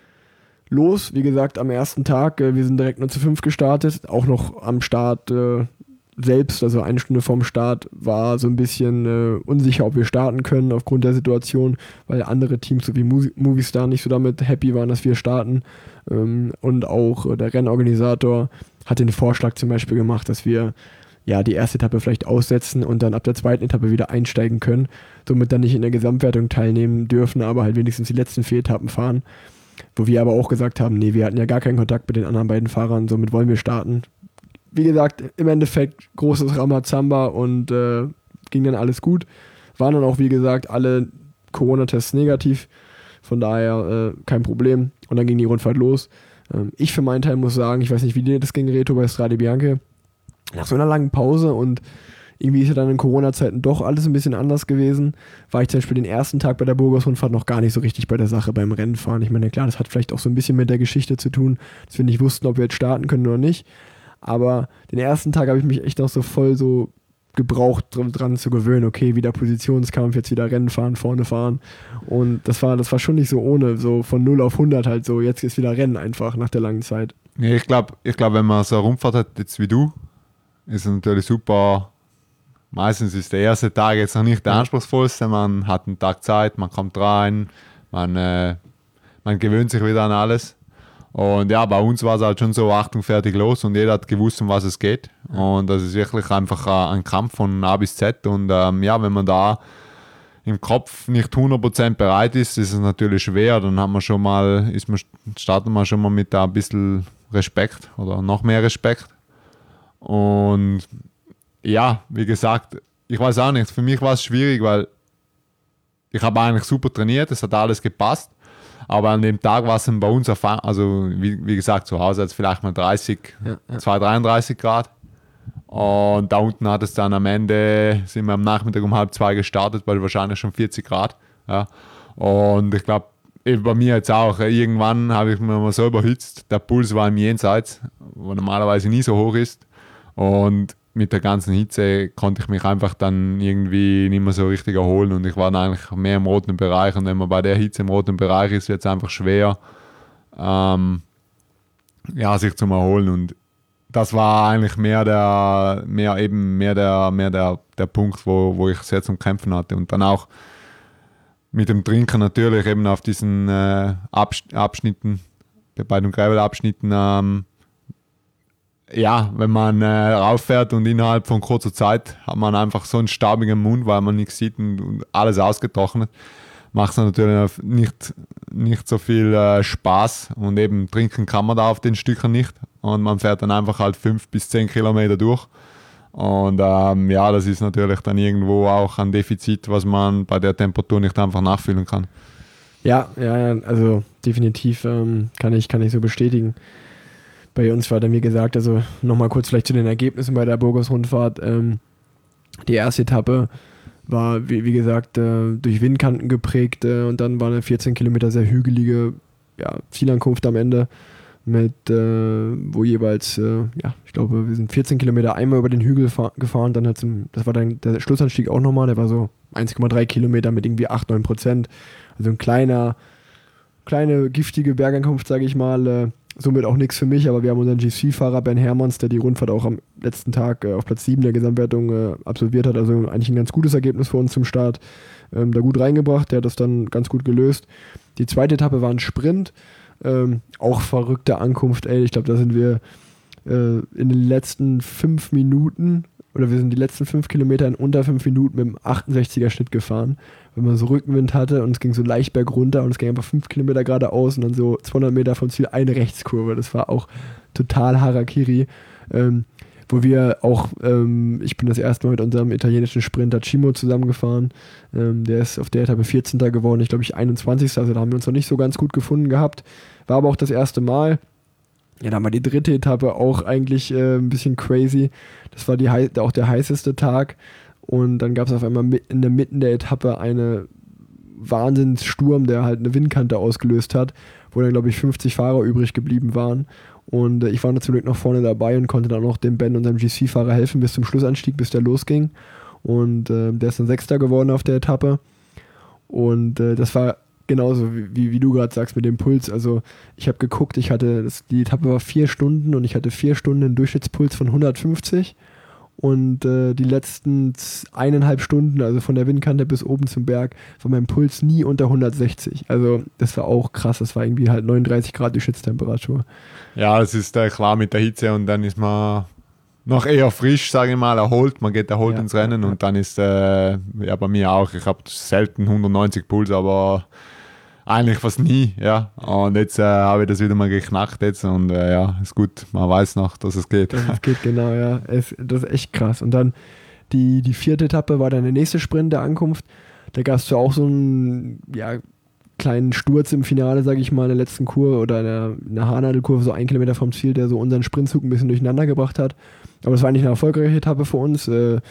los. Wie gesagt, am ersten Tag, wir sind direkt nur zu 5 gestartet, auch noch am Start selbst, also 1 Stunde vorm Start, war so ein bisschen unsicher, ob wir starten können aufgrund der Situation, weil andere Teams, so wie Movistar, nicht so damit happy waren, dass wir starten. Und auch der Rennorganisator hat den Vorschlag zum Beispiel gemacht, dass wir die erste Etappe vielleicht aussetzen und dann ab der zweiten Etappe wieder einsteigen können, somit dann nicht in der Gesamtwertung teilnehmen dürfen, aber halt wenigstens die letzten 4 Etappen fahren. Wo wir aber auch gesagt haben, nee, wir hatten ja gar keinen Kontakt mit den anderen beiden Fahrern, somit wollen wir starten. Wie gesagt, im Endeffekt großes Ramazamba und ging dann alles gut. Waren dann auch, wie gesagt, alle Corona-Tests negativ, von daher kein Problem. Und dann ging die Rundfahrt los. Ich für meinen Teil muss sagen, ich weiß nicht, wie dir das ging, Reto, bei Strade Bianche, nach so einer langen Pause und irgendwie ist ja dann in Corona-Zeiten doch alles ein bisschen anders gewesen. War ich zum Beispiel den ersten Tag bei der Burgos-Rundfahrt noch gar nicht so richtig bei der Sache beim Rennenfahren. Ich meine, klar, das hat vielleicht auch so ein bisschen mit der Geschichte zu tun, dass wir nicht wussten, ob wir jetzt starten können oder nicht. Aber den ersten Tag habe ich mich echt noch so voll so gebraucht, dran zu gewöhnen. Okay, wieder Positionskampf, jetzt wieder Rennen fahren, vorne fahren. Und das war schon nicht so ohne, so von 0 auf 100 halt so. Jetzt ist wieder Rennen einfach nach der langen Zeit. Ja, ich glaub, wenn man so eine Rundfahrt hat, jetzt wie du, ist es natürlich super. Meistens ist der erste Tag jetzt noch nicht der anspruchsvollste. Man hat einen Tag Zeit, man kommt rein, man gewöhnt sich wieder an alles. Und ja, bei uns war es halt schon so, Achtung, fertig, los, und jeder hat gewusst, um was es geht. Und das ist wirklich einfach ein Kampf von A bis Z. Und ja, wenn man da im Kopf nicht 100% bereit ist es natürlich schwer. Dann hat man schon mal, startet man schon mal mit ein bisschen Respekt oder noch mehr Respekt. Und ja, wie gesagt, ich weiß auch nicht, für mich war es schwierig, weil ich habe eigentlich super trainiert, es hat alles gepasst. Aber an dem Tag war es bei uns, also wie gesagt, zu Hause hat es vielleicht mal 33 Grad. Und da unten hat es dann am Ende, sind wir am Nachmittag um 1:30 gestartet, weil wahrscheinlich schon 40 Grad. Ja. Und ich glaube, bei mir jetzt auch, irgendwann habe ich mir mal so überhitzt, der Puls war im Jenseits, wo normalerweise nie so hoch ist. Und mit der ganzen Hitze konnte ich mich einfach dann irgendwie nicht mehr so richtig erholen und ich war dann eigentlich mehr im roten Bereich, und wenn man bei der Hitze im roten Bereich ist, wird es einfach schwer, sich zum Erholen, und das war eigentlich mehr der Punkt, wo ich sehr zum Kämpfen hatte, und dann auch mit dem Trinken natürlich eben auf diesen Abschnitten, bei den Gravel-Abschnitten, wenn man rauffährt und innerhalb von kurzer Zeit hat man einfach so einen staubigen Mund, weil man nichts sieht und alles ausgetrocknet, macht es natürlich nicht so viel Spaß, und eben trinken kann man da auf den Stücken nicht, und man fährt dann einfach halt 5 bis 10 Kilometer durch, und das ist natürlich dann irgendwo auch ein Defizit, was man bei der Temperatur nicht einfach nachfüllen kann. Ja, also definitiv kann ich so bestätigen. Bei uns war dann, wie gesagt, also nochmal kurz vielleicht zu den Ergebnissen bei der Burgos-Rundfahrt. Die erste Etappe war, wie gesagt, durch Windkanten geprägt, und dann war eine 14 Kilometer sehr hügelige Zielankunft am Ende, mit wo jeweils, ich glaube, wir sind 14 Kilometer einmal über den Hügel gefahren, dann das war dann der Schlussanstieg auch nochmal, der war so 1,3 Kilometer mit irgendwie 8-9%, also ein kleine giftige Bergankunft, sage ich mal, somit auch nichts für mich, aber wir haben unseren GC-Fahrer Ben Hermanns, der die Rundfahrt auch am letzten Tag auf Platz 7 der Gesamtwertung absolviert hat, also eigentlich ein ganz gutes Ergebnis für uns zum Start, da gut reingebracht, der hat das dann ganz gut gelöst. Die zweite Etappe war ein Sprint, auch verrückte Ankunft, ich glaube, da sind wir in den letzten 5 Minuten, oder wir sind die letzten 5 Kilometer in unter 5 Minuten mit einem 68er Schnitt gefahren, wenn man so Rückenwind hatte, und es ging so leicht bergunter und es ging einfach 5 Kilometer geradeaus und dann so 200 Meter vom Ziel eine Rechtskurve. Das war auch total Harakiri, wo wir auch, ich bin das erste Mal mit unserem italienischen Sprinter Cimo zusammengefahren, der ist auf der Etappe 14. geworden, ich glaube 21. Also da haben wir uns noch nicht so ganz gut gefunden gehabt, war aber auch das erste Mal. Ja, dann war die dritte Etappe auch eigentlich ein bisschen crazy. Das war auch der heißeste Tag. Und dann gab es auf einmal in der Mitte der Etappe einen Wahnsinnssturm, der halt eine Windkante ausgelöst hat, wo dann, glaube ich, 50 Fahrer übrig geblieben waren. Und ich war zum Glück noch vorne dabei und konnte dann auch dem Ben, unserem GC-Fahrer, helfen bis zum Schlussanstieg, bis der losging. Und der ist dann Sechster geworden auf der Etappe. Und das war genauso wie du gerade sagst mit dem Puls. Also ich habe geguckt, die Etappe war 4 Stunden und ich hatte 4 Stunden einen Durchschnittspuls von 150 und die letzten 1,5 Stunden, also von der Windkante bis oben zum Berg, war mein Puls nie unter 160. Also das war auch krass, das war irgendwie halt 39 Grad Durchschnittstemperatur. Ja, das ist klar mit der Hitze, und dann ist man noch eher frisch, sage ich mal, erholt. Man geht erholt ins Rennen und dann ist bei mir auch, ich habe selten 190 Puls, aber eigentlich fast nie, ja. Und jetzt habe ich das wieder mal geknackt jetzt, und ist gut, man weiß noch, dass es geht. Das geht, genau, ja. Das ist echt krass. Und dann die 4. Etappe war dann der nächste Sprint der Ankunft. Da gab es zwar auch so einen kleinen Sturz im Finale, sage ich mal, in der letzten Kurve oder in der Haarnadelkurve, so 1 Kilometer vom Ziel, der so unseren Sprintzug ein bisschen durcheinander gebracht hat. Aber das war eigentlich eine erfolgreiche Etappe für uns,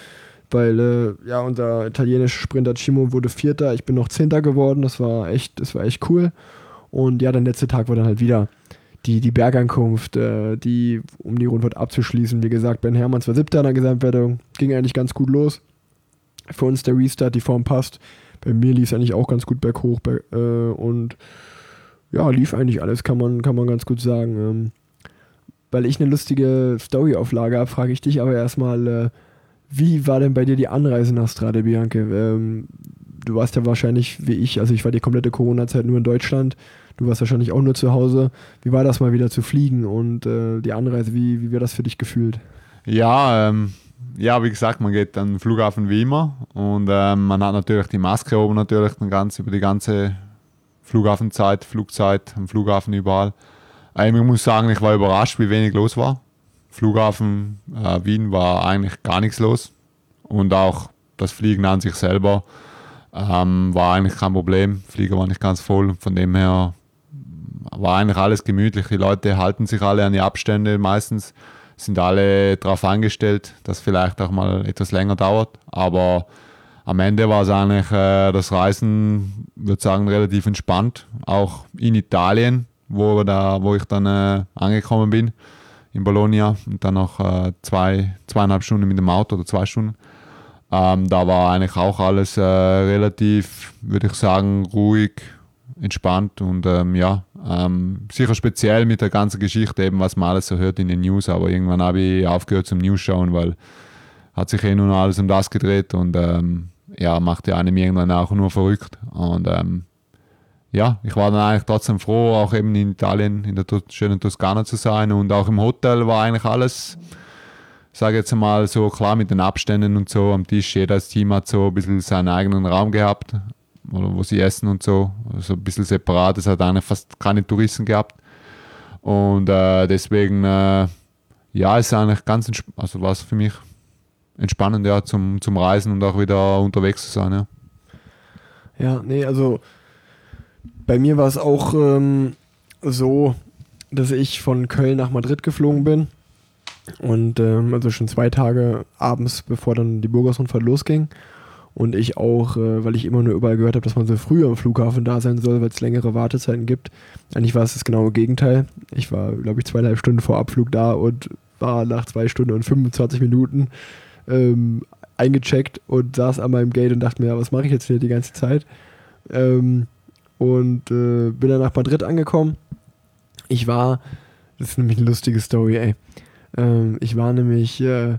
weil unser italienischer Sprinter Cimo wurde 4., ich bin noch 10. geworden, das war echt cool. Und ja, der letzte Tag war dann halt wieder die Bergankunft, um die Rundfahrt abzuschließen. Wie gesagt, Ben Hermanns war 7. in der Gesamtwertung, ging eigentlich ganz gut los. Für uns der Restart, die Form passt. Bei mir lief es eigentlich auch ganz gut berghoch und ja, lief eigentlich alles, kann man ganz gut sagen. Weil ich eine lustige Story-Auflage habe, frage ich dich aber erstmal, wie war denn bei dir die Anreise nach Strade Bianche? Du warst ja wahrscheinlich wie ich, also ich war die komplette Corona-Zeit nur in Deutschland. Du warst wahrscheinlich auch nur zu Hause. Wie war das mal wieder zu fliegen und die Anreise, wie war das für dich gefühlt? Ja, wie gesagt, man geht an den Flughafen wie immer und man hat natürlich die Maske oben natürlich über die ganze Flugzeit am Flughafen überall. Ich muss sagen, ich war überrascht, wie wenig los war. Flughafen Wien war eigentlich gar nichts los und auch das Fliegen an sich selber war eigentlich kein Problem. Flieger war nicht ganz voll, von dem her war eigentlich alles gemütlich. Die Leute halten sich alle an die Abstände meistens, sind alle darauf eingestellt, dass vielleicht auch mal etwas länger dauert, aber am Ende war es eigentlich das Reisen, würde ich sagen, relativ entspannt, auch in Italien, wo ich dann angekommen bin, in Bologna und dann noch 2,5 Stunden mit dem Auto oder 2 Stunden. Da war eigentlich auch alles relativ, würde ich sagen, ruhig, entspannt und sicher speziell mit der ganzen Geschichte, eben was man alles so hört in den News, aber irgendwann habe ich aufgehört zum News schauen, weil hat sich nun alles um das gedreht und macht ja einem irgendwann auch nur verrückt und ich war dann eigentlich trotzdem froh, auch eben in Italien, in der schönen Toskana zu sein und auch im Hotel war eigentlich alles, sage jetzt mal so klar mit den Abständen und so am Tisch, jedes Team hat so ein bisschen seinen eigenen Raum gehabt, wo sie essen und so ein bisschen separat, es hat eigentlich fast keine Touristen gehabt und deswegen ist eigentlich ganz also war es für mich entspannend, ja, zum Reisen und auch wieder unterwegs zu sein, ja. Ja, nee, also bei mir war es auch so, dass ich von Köln nach Madrid geflogen bin und also schon 2 Tage abends, bevor dann die Burgos-Rundfahrt losging und ich auch, weil ich immer nur überall gehört habe, dass man so früh am Flughafen da sein soll, weil es längere Wartezeiten gibt. Eigentlich war es das genaue Gegenteil. Ich war, glaube ich, 2,5 Stunden vor Abflug da und war nach 2 Stunden und 25 Minuten eingecheckt und saß an meinem Gate und dachte mir, ja, was mache ich jetzt hier die ganze Zeit? Bin dann nach Madrid angekommen. Das ist nämlich eine lustige Story, ey. Ich war nämlich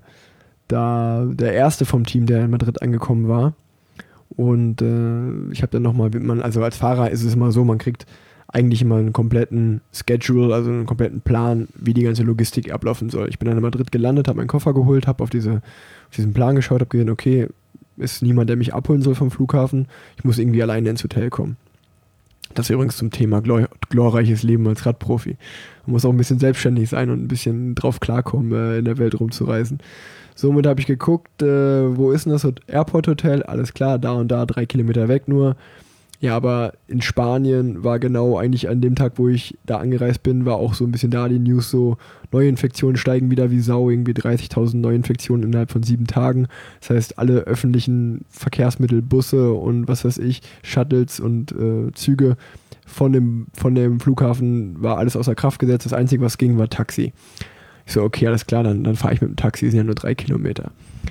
da der Erste vom Team, der in Madrid angekommen war. Und ich habe dann nochmal, also als Fahrer ist es immer so, man kriegt eigentlich immer einen kompletten Schedule, also einen kompletten Plan, wie die ganze Logistik ablaufen soll. Ich bin dann in Madrid gelandet, habe meinen Koffer geholt, habe auf diesen Plan geschaut, habe gesehen, okay, ist niemand, der mich abholen soll vom Flughafen. Ich muss irgendwie alleine ins Hotel kommen. Das ist übrigens zum Thema glorreiches Leben als Radprofi. Man muss auch ein bisschen selbstständig sein und ein bisschen drauf klarkommen, in der Welt rumzureisen. Somit habe ich geguckt, wo ist denn das Airport Hotel? Alles klar, da und da, 3 Kilometer weg nur. Ja, aber in Spanien war genau eigentlich an dem Tag, wo ich da angereist bin, war auch so ein bisschen da die News so, Neuinfektionen steigen wieder wie Sau, irgendwie 30.000 Neuinfektionen innerhalb von 7 Tagen. Das heißt, alle öffentlichen Verkehrsmittel, Busse und was weiß ich, Shuttles und Züge von dem Flughafen war alles außer Kraft gesetzt. Das Einzige, was ging, war Taxi. Ich so, okay, alles klar, dann fahre ich mit dem Taxi, sind ja nur 3 Kilometer.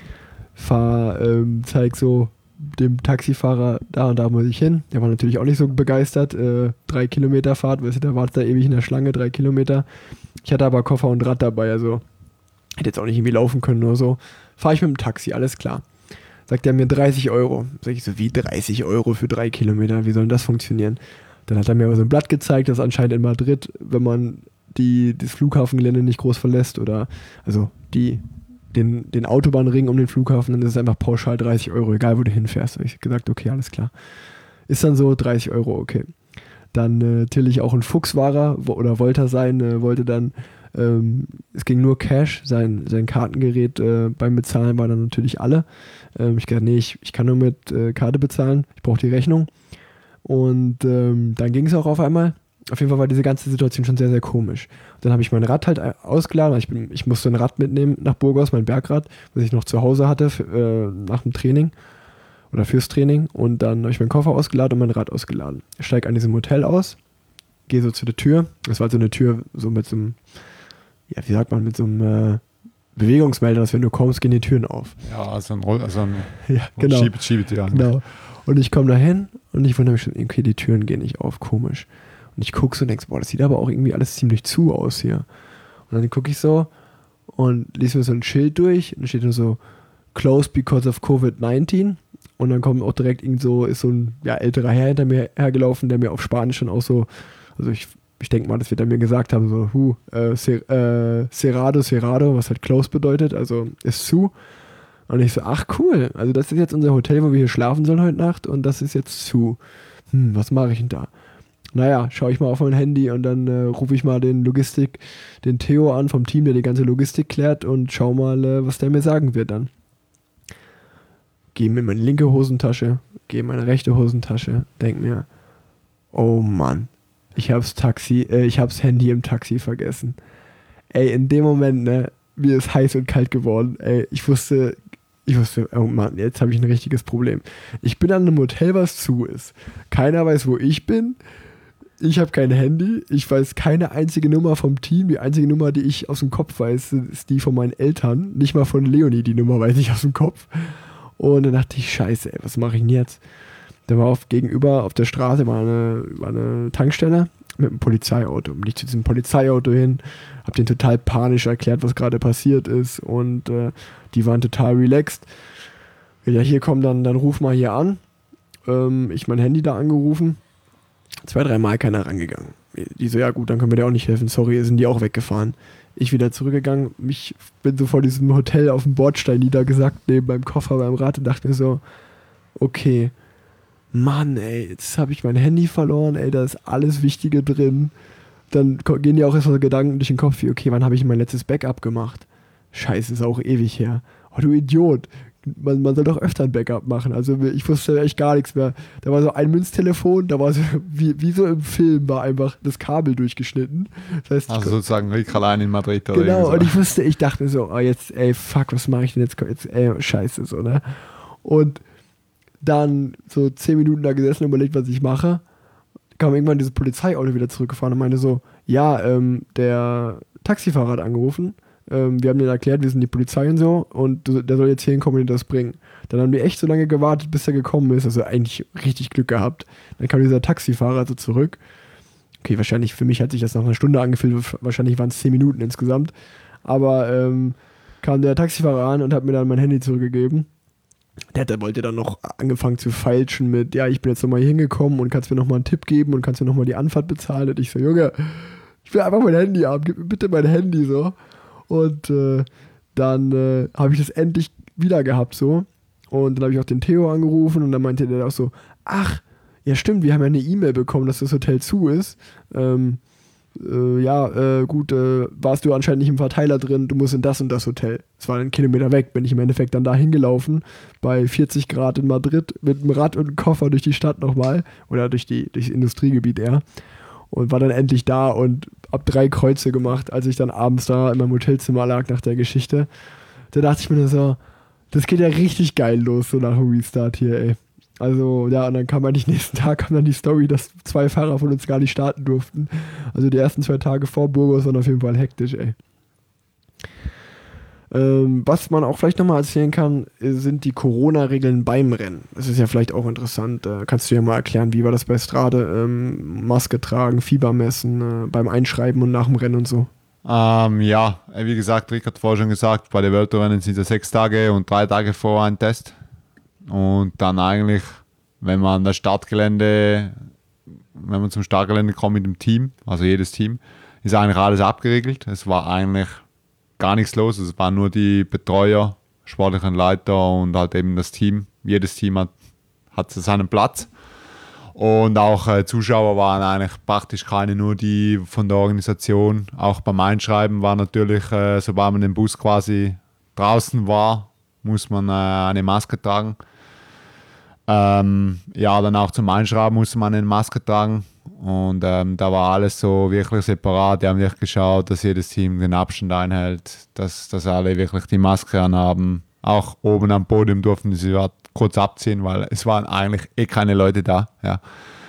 Zeig so dem Taxifahrer, da und da muss ich hin. Der war natürlich auch nicht so begeistert. 3 Kilometer Fahrt, weißt du, der wartet da ewig in der Schlange, 3 Kilometer. Ich hatte aber Koffer und Rad dabei, also hätte jetzt auch nicht irgendwie laufen können oder so. Fahre ich mit dem Taxi, alles klar. Sagt er mir 30 Euro. Sag ich so, wie 30 Euro für 3 Kilometer? Wie soll denn das funktionieren? Dann hat er mir aber so ein Blatt gezeigt, dass anscheinend in Madrid, wenn man das Flughafengelände nicht groß verlässt oder also den Autobahnring um den Flughafen, dann ist es einfach pauschal 30 Euro, egal wo du hinfährst. Da habe ich gesagt, okay, alles klar. Ist dann so, 30 Euro, okay. Dann natürlich auch ein Fuchswahrer oder wollte er sein, wollte dann, es ging nur Cash, sein Kartengerät beim Bezahlen war dann natürlich alle. Ich gesagt, nee, ich kann nur mit Karte bezahlen, ich brauche die Rechnung. Und dann ging es auch auf einmal. Auf jeden Fall war diese ganze Situation schon sehr, sehr komisch. Dann habe ich mein Rad halt ausgeladen. Ich musste ein Rad mitnehmen nach Burgos, mein Bergrad, was ich noch zu Hause hatte nach dem Training oder fürs Training. Und dann habe ich meinen Koffer ausgeladen und mein Rad ausgeladen. Ich steige an diesem Hotel aus, gehe so zu der Tür. Das war so eine Tür so mit so einem, ja, wie sagt man, mit so einem Bewegungsmelder, dass wenn du kommst, gehen die Türen auf. Ja, also ein ja, genau. Schiebetür. Genau. Und ich komme da hin und ich wundere mich schon, okay, die Türen gehen nicht auf, komisch. Und ich gucke so und denke, boah, das sieht aber auch irgendwie alles ziemlich zu aus hier. Und dann gucke ich so und lese mir so ein Schild durch und da steht nur so, closed because of COVID-19. Und dann kommt auch direkt ist so ein älterer Herr hinter mir hergelaufen, der mir auf Spanisch dann auch so Also ich denke mal, das wird er mir gesagt haben, so, Cerrado, was halt close bedeutet, also ist zu. Und ich so, ach cool, also das ist jetzt unser Hotel, wo wir hier schlafen sollen heute Nacht und das ist jetzt zu. Was mache ich denn da? Naja, schaue ich mal auf mein Handy und dann rufe ich mal den Theo an vom Team, der die ganze Logistik klärt und schau mal, was der mir sagen wird dann. Gehe mir in meine linke Hosentasche, gehe in meine rechte Hosentasche, denk mir, oh Mann, ich hab's Handy im Taxi vergessen. Ey, in dem Moment, ne, mir ist heiß und kalt geworden. Ey, ich wusste, oh Mann, jetzt habe ich ein richtiges Problem. Ich bin an einem Hotel, was zu ist. Keiner weiß, wo ich bin. Ich habe kein Handy. Ich weiß keine einzige Nummer vom Team. Die einzige Nummer, die ich aus dem Kopf weiß, ist die von meinen Eltern. Nicht mal von Leonie, die Nummer weiß ich aus dem Kopf. Und dann dachte ich, scheiße, ey, was mache ich denn jetzt? Da war gegenüber auf der Straße war eine Tankstelle mit einem Polizeiauto. Bin ich zu diesem Polizeiauto hin, habe denen total panisch erklärt, was gerade passiert ist und die waren total relaxed. Ja, hier komm, dann ruf mal hier an. Ich mein Handy da angerufen. 2-3 Mal keiner rangegangen. Die so, ja gut, dann können wir dir auch nicht helfen. Sorry, sind die auch weggefahren. Ich wieder zurückgegangen. Ich bin so vor diesem Hotel auf dem Bordstein niedergesackt, neben meinem Koffer beim Rad und dachte mir so, okay, Mann, ey, jetzt habe ich mein Handy verloren, ey, da ist alles Wichtige drin. Dann gehen dir auch erst mal so Gedanken durch den Kopf wie, okay, wann habe ich mein letztes Backup gemacht? Scheiße, ist auch ewig her. Oh, du Idiot. Man soll doch öfter ein Backup machen. Also ich wusste echt gar nichts mehr. Da war so ein Münztelefon, da war so, wie so im Film, war einfach das Kabel durchgeschnitten. Das heißt, also sozusagen Rick allein in Madrid oder genau, so. und ich dachte mir so, oh jetzt, ey, fuck, was mache ich denn jetzt? Ey, scheiße, so, ne? Und dann so 10 Minuten da gesessen und überlegt, was ich mache. Kam irgendwann dieses Polizeiauto wieder zurückgefahren und meinte so, ja, der Taxifahrer hat angerufen. Wir haben denen erklärt, wir sind die Polizei und so und der soll jetzt hier hinkommen und dir das bringen. Dann haben die echt so lange gewartet, bis er gekommen ist. Also eigentlich richtig Glück gehabt. Dann kam dieser Taxifahrer so zurück. Okay, wahrscheinlich für mich hat sich das nach einer Stunde angefühlt. Wahrscheinlich waren es 10 Minuten insgesamt. Aber kam der Taxifahrer an und hat mir dann mein Handy zurückgegeben. Der wollte dann noch angefangen zu feilschen mit, ja, ich bin jetzt nochmal hier hingekommen und kannst mir nochmal einen Tipp geben und kannst mir nochmal die Anfahrt bezahlen. Und ich so, Junge, ich will einfach mein Handy haben, gib mir bitte mein Handy so. Und dann habe ich das endlich wieder gehabt so. Und dann habe ich auch den Theo angerufen und dann meinte der auch so, ach, ja stimmt, wir haben ja eine E-Mail bekommen, dass das Hotel zu ist. Gut, warst du anscheinend nicht im Verteiler drin, du musst in das und das Hotel. Es war 1 Kilometer weg, bin ich im Endeffekt dann da hingelaufen, bei 40 Grad in Madrid, mit einem Rad und einem Koffer durch die Stadt nochmal, oder durchs Industriegebiet eher. Und war dann endlich da und hab 3 Kreuze gemacht, als ich dann abends da in meinem Hotelzimmer lag nach der Geschichte. Da dachte ich mir nur so, das geht ja richtig geil los, so nach dem Restart hier, ey. Also, ja, und dann kam eigentlich nächsten Tag die Story, dass 2 Fahrer von uns gar nicht starten durften. Also die ersten 2 Tage vor Burgos waren auf jeden Fall hektisch, ey. Was man auch vielleicht nochmal erzählen kann, sind die Corona-Regeln beim Rennen. Das ist ja vielleicht auch interessant. Kannst du ja mal erklären, wie war das bei Strade? Maske tragen, Fieber messen, beim Einschreiben und nach dem Rennen und so. Ja, wie gesagt, Rick hat vorher schon gesagt, bei den Weltrennen sind es 6 Tage und 3 Tage vor ein Test. Und dann eigentlich, wenn man zum Startgelände kommt mit dem Team, also jedes Team, ist eigentlich alles abgeriegelt. Es war eigentlich gar nichts los. Es waren nur die Betreuer, sportlichen Leiter und halt eben das Team. Jedes Team hat seinen Platz. Und auch Zuschauer waren eigentlich praktisch keine, nur die von der Organisation. Auch beim Einschreiben war natürlich, sobald man im Bus quasi draußen war, muss man eine Maske tragen. Dann auch zum Einschreiben musste man eine Maske tragen. Und da war alles so wirklich separat. Die haben wirklich geschaut, dass jedes Team den Abstand einhält, dass alle wirklich die Maske anhaben. Auch oben am Podium durften sie kurz abziehen, weil es waren eigentlich keine Leute da. Ja.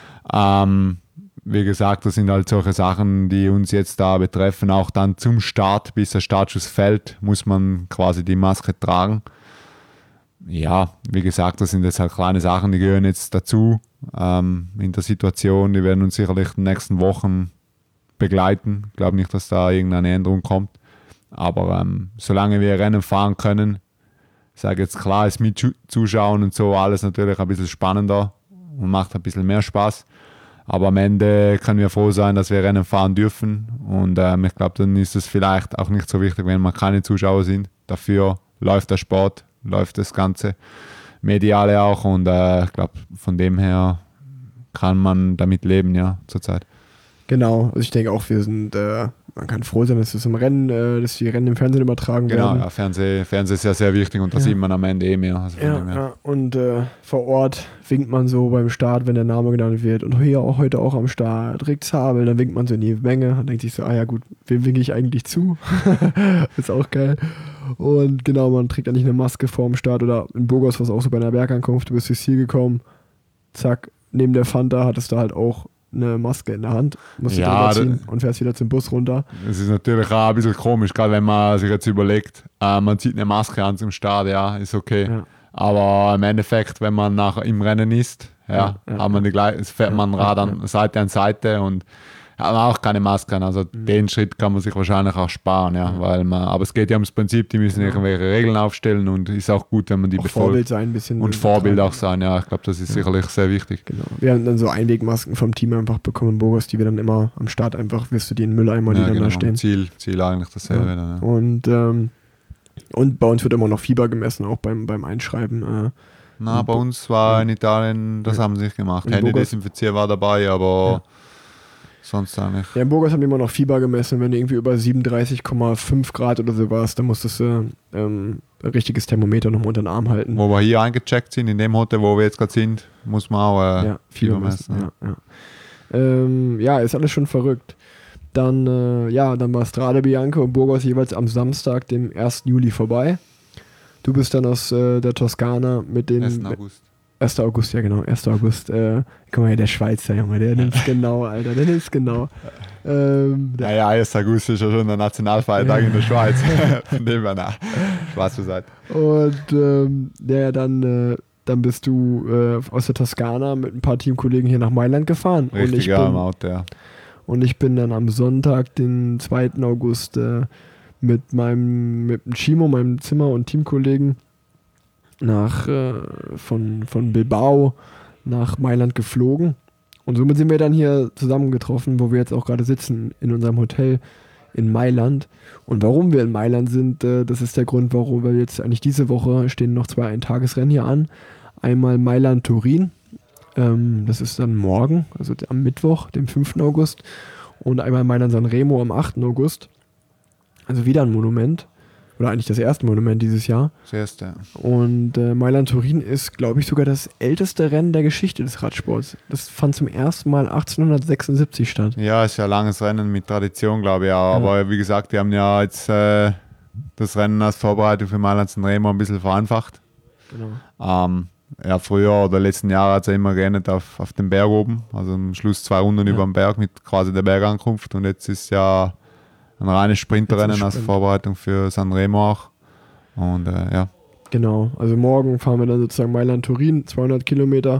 Wie gesagt, das sind halt solche Sachen, die uns jetzt da betreffen. Auch dann zum Start, bis der Startschuss fällt, muss man quasi die Maske tragen. Ja, wie gesagt, das sind jetzt halt kleine Sachen, die gehören jetzt dazu in der Situation. Die werden uns sicherlich in den nächsten Wochen begleiten. Ich glaube nicht, dass da irgendeine Änderung kommt. Aber solange wir Rennen fahren können, ich sage jetzt klar, ist mit Zuschauen und so alles natürlich ein bisschen spannender und macht ein bisschen mehr Spaß. Aber am Ende können wir froh sein, dass wir Rennen fahren dürfen. Und ich glaube, dann ist es vielleicht auch nicht so wichtig, wenn man keine Zuschauer sind. Dafür läuft der Sport, läuft das Ganze Mediale auch. Und ich glaube, von dem her kann man damit leben, ja, zurzeit. Genau, also ich denke auch, man kann froh sein, dass dass die Rennen im Fernsehen übertragen werden. Genau, ja, Fernsehen ist ja sehr wichtig und da sieht man am Ende mehr. Also Ja. Und vor Ort winkt man so beim Start, wenn der Name genannt wird. Und hier auch heute auch am Start, Rick Zabel, dann winkt man so in die Menge und denkt sich so, ja gut, wem winke ich eigentlich zu? Ist auch geil. Und genau, man trägt eigentlich eine Maske vorm Start oder in Burgos war es auch so bei einer Bergankunft, du bist durchs Ziel gekommen, zack, neben der Fanta hattest du halt auch eine Maske in der Hand, musst du drüber ziehen und fährst wieder zum Bus runter. Es ist natürlich auch ein bisschen komisch, gerade wenn man sich jetzt überlegt, man zieht eine Maske an zum Start, ja, ist okay. Ja. Aber im Endeffekt, wenn man nachher im Rennen ist, hat man fährt man Rad an Seite und hat man auch keine Masken. Also den Schritt kann man sich wahrscheinlich auch sparen, aber es geht ja ums Prinzip, die müssen irgendwelche Regeln aufstellen und ist auch gut, wenn man die befolgt. Vorbild sein, ein bisschen. Und Vorbild auch sein, ja, ich glaube, das ist sicherlich sehr wichtig. Genau. Wir haben dann so Einwegmasken vom Team einfach bekommen in Burgos, die wir dann immer am Start einfach, wirst du die in den Mülleimer, die dann da stehen. Ziel eigentlich dasselbe. Dann, Und bei uns wird immer noch Fieber gemessen, auch beim Einschreiben. Bei uns war in Italien, das haben sie nicht gemacht. Händedesinfizier war dabei, aber sonst eigentlich. Ja, in Burgos haben die immer noch Fieber gemessen. Wenn du irgendwie über 37,5 Grad oder so warst, dann musstest du ein richtiges Thermometer noch unter den Arm halten. Wo wir hier eingecheckt sind, in dem Hotel, wo wir jetzt gerade sind, muss man auch Fieber messen. Ja, ist alles schon verrückt. Dann war Strade Bianca und Burgos jeweils am Samstag, dem 1. Juli vorbei. Du bist dann aus der Toskana mit den... 1. August. 1. August, ja genau, 1. August. Guck mal hier, der Schweizer Junge, der nimmt's genau, Alter, der nimmt's genau. 1. August ist ja schon der Nationalfeiertag in der Schweiz. Von dem her, Spaß beiseite. Und dann bist du aus der Toskana mit ein paar Teamkollegen hier nach Mailand gefahren. Richtig, im Auto, ja. Und ich bin dann am Sonntag, den 2. August, mit dem Chimo, meinem Zimmer- und Teamkollegen, von Bilbao nach Mailand geflogen. Und somit sind wir dann hier zusammengetroffen, wo wir jetzt auch gerade sitzen, in unserem Hotel in Mailand. Und warum wir in Mailand sind, das ist der Grund, warum wir jetzt eigentlich diese Woche stehen noch 2 Eintagesrennen hier an. Einmal Mailand-Turin. Das ist dann morgen, also am Mittwoch, dem 5. August. Und einmal Mailand-San Remo am 8. August. Also wieder ein Monument. Oder eigentlich das erste Monument dieses Jahr. Das erste. Und Mailand-Turin ist, glaube ich, sogar das älteste Rennen der Geschichte des Radsports. Das fand zum ersten Mal 1876 statt. Ja, ist ja ein langes Rennen mit Tradition, glaube ich auch. Ja. Aber wie gesagt, wir haben ja jetzt das Rennen als Vorbereitung für Mailand-San Remo ein bisschen vereinfacht. Genau. Früher oder letzten Jahre hat es ja immer geändert auf dem Berg oben. Also am Schluss 2 Runden über dem Berg mit quasi der Bergankunft. Und jetzt ist ja ein reines Sprinterrennen als Vorbereitung für San Remo auch. Und Genau, also morgen fahren wir dann sozusagen Mailand-Turin, 200 Kilometer.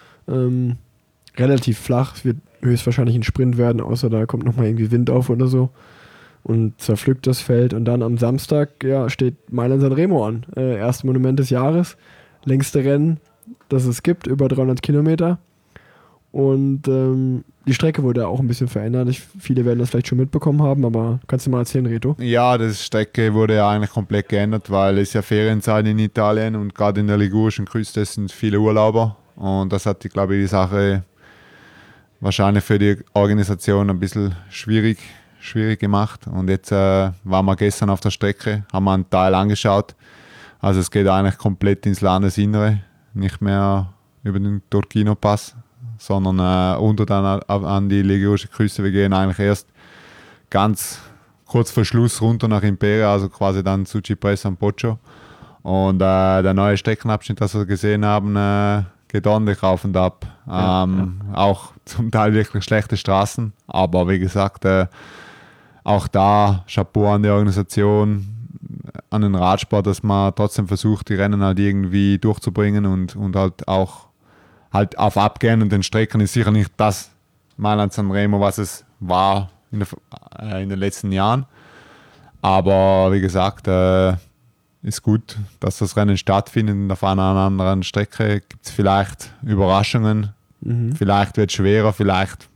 Relativ flach, es wird höchstwahrscheinlich ein Sprint werden, außer da kommt nochmal irgendwie Wind auf oder so. Und zerpflückt das Feld. Und dann am Samstag steht Mailand-San Remo an. Erstes Monument des Jahres. Längste Rennen, das es gibt, über 300 Kilometer. Und die Strecke wurde auch ein bisschen verändert. Viele werden das vielleicht schon mitbekommen haben, aber kannst du mal erzählen, Reto? Ja, die Strecke wurde ja eigentlich komplett geändert, weil es ja Ferienzeit in Italien und gerade in der ligurischen Küste sind viele Urlauber. Und das hat, glaube ich, die Sache wahrscheinlich für die Organisation ein bisschen schwierig gemacht. Und jetzt waren wir gestern auf der Strecke, haben wir einen Teil angeschaut. Also es geht eigentlich komplett ins Landesinnere, nicht mehr über den Turchino-Pass, sondern runter dann an die ligurische Küste. Wir gehen eigentlich erst ganz kurz vor Schluss runter nach Imperia, also quasi dann zu Cipressa und Poggio. Und der neue Streckenabschnitt, das wir gesehen haben, geht ordentlich auf und ab. Auch zum Teil wirklich schlechte Straßen, aber wie gesagt, auch da Chapeau an die Organisation, an den Radsport, dass man trotzdem versucht, die Rennen halt irgendwie durchzubringen und halt auch halt auf abgehenden Strecken ist sicher nicht das Mailand-San Remo, was es war in den letzten Jahren. Aber wie gesagt, ist gut, dass das Rennen stattfindet und auf einer anderen Strecke gibt es vielleicht Überraschungen. Vielleicht wird es schwerer, vielleicht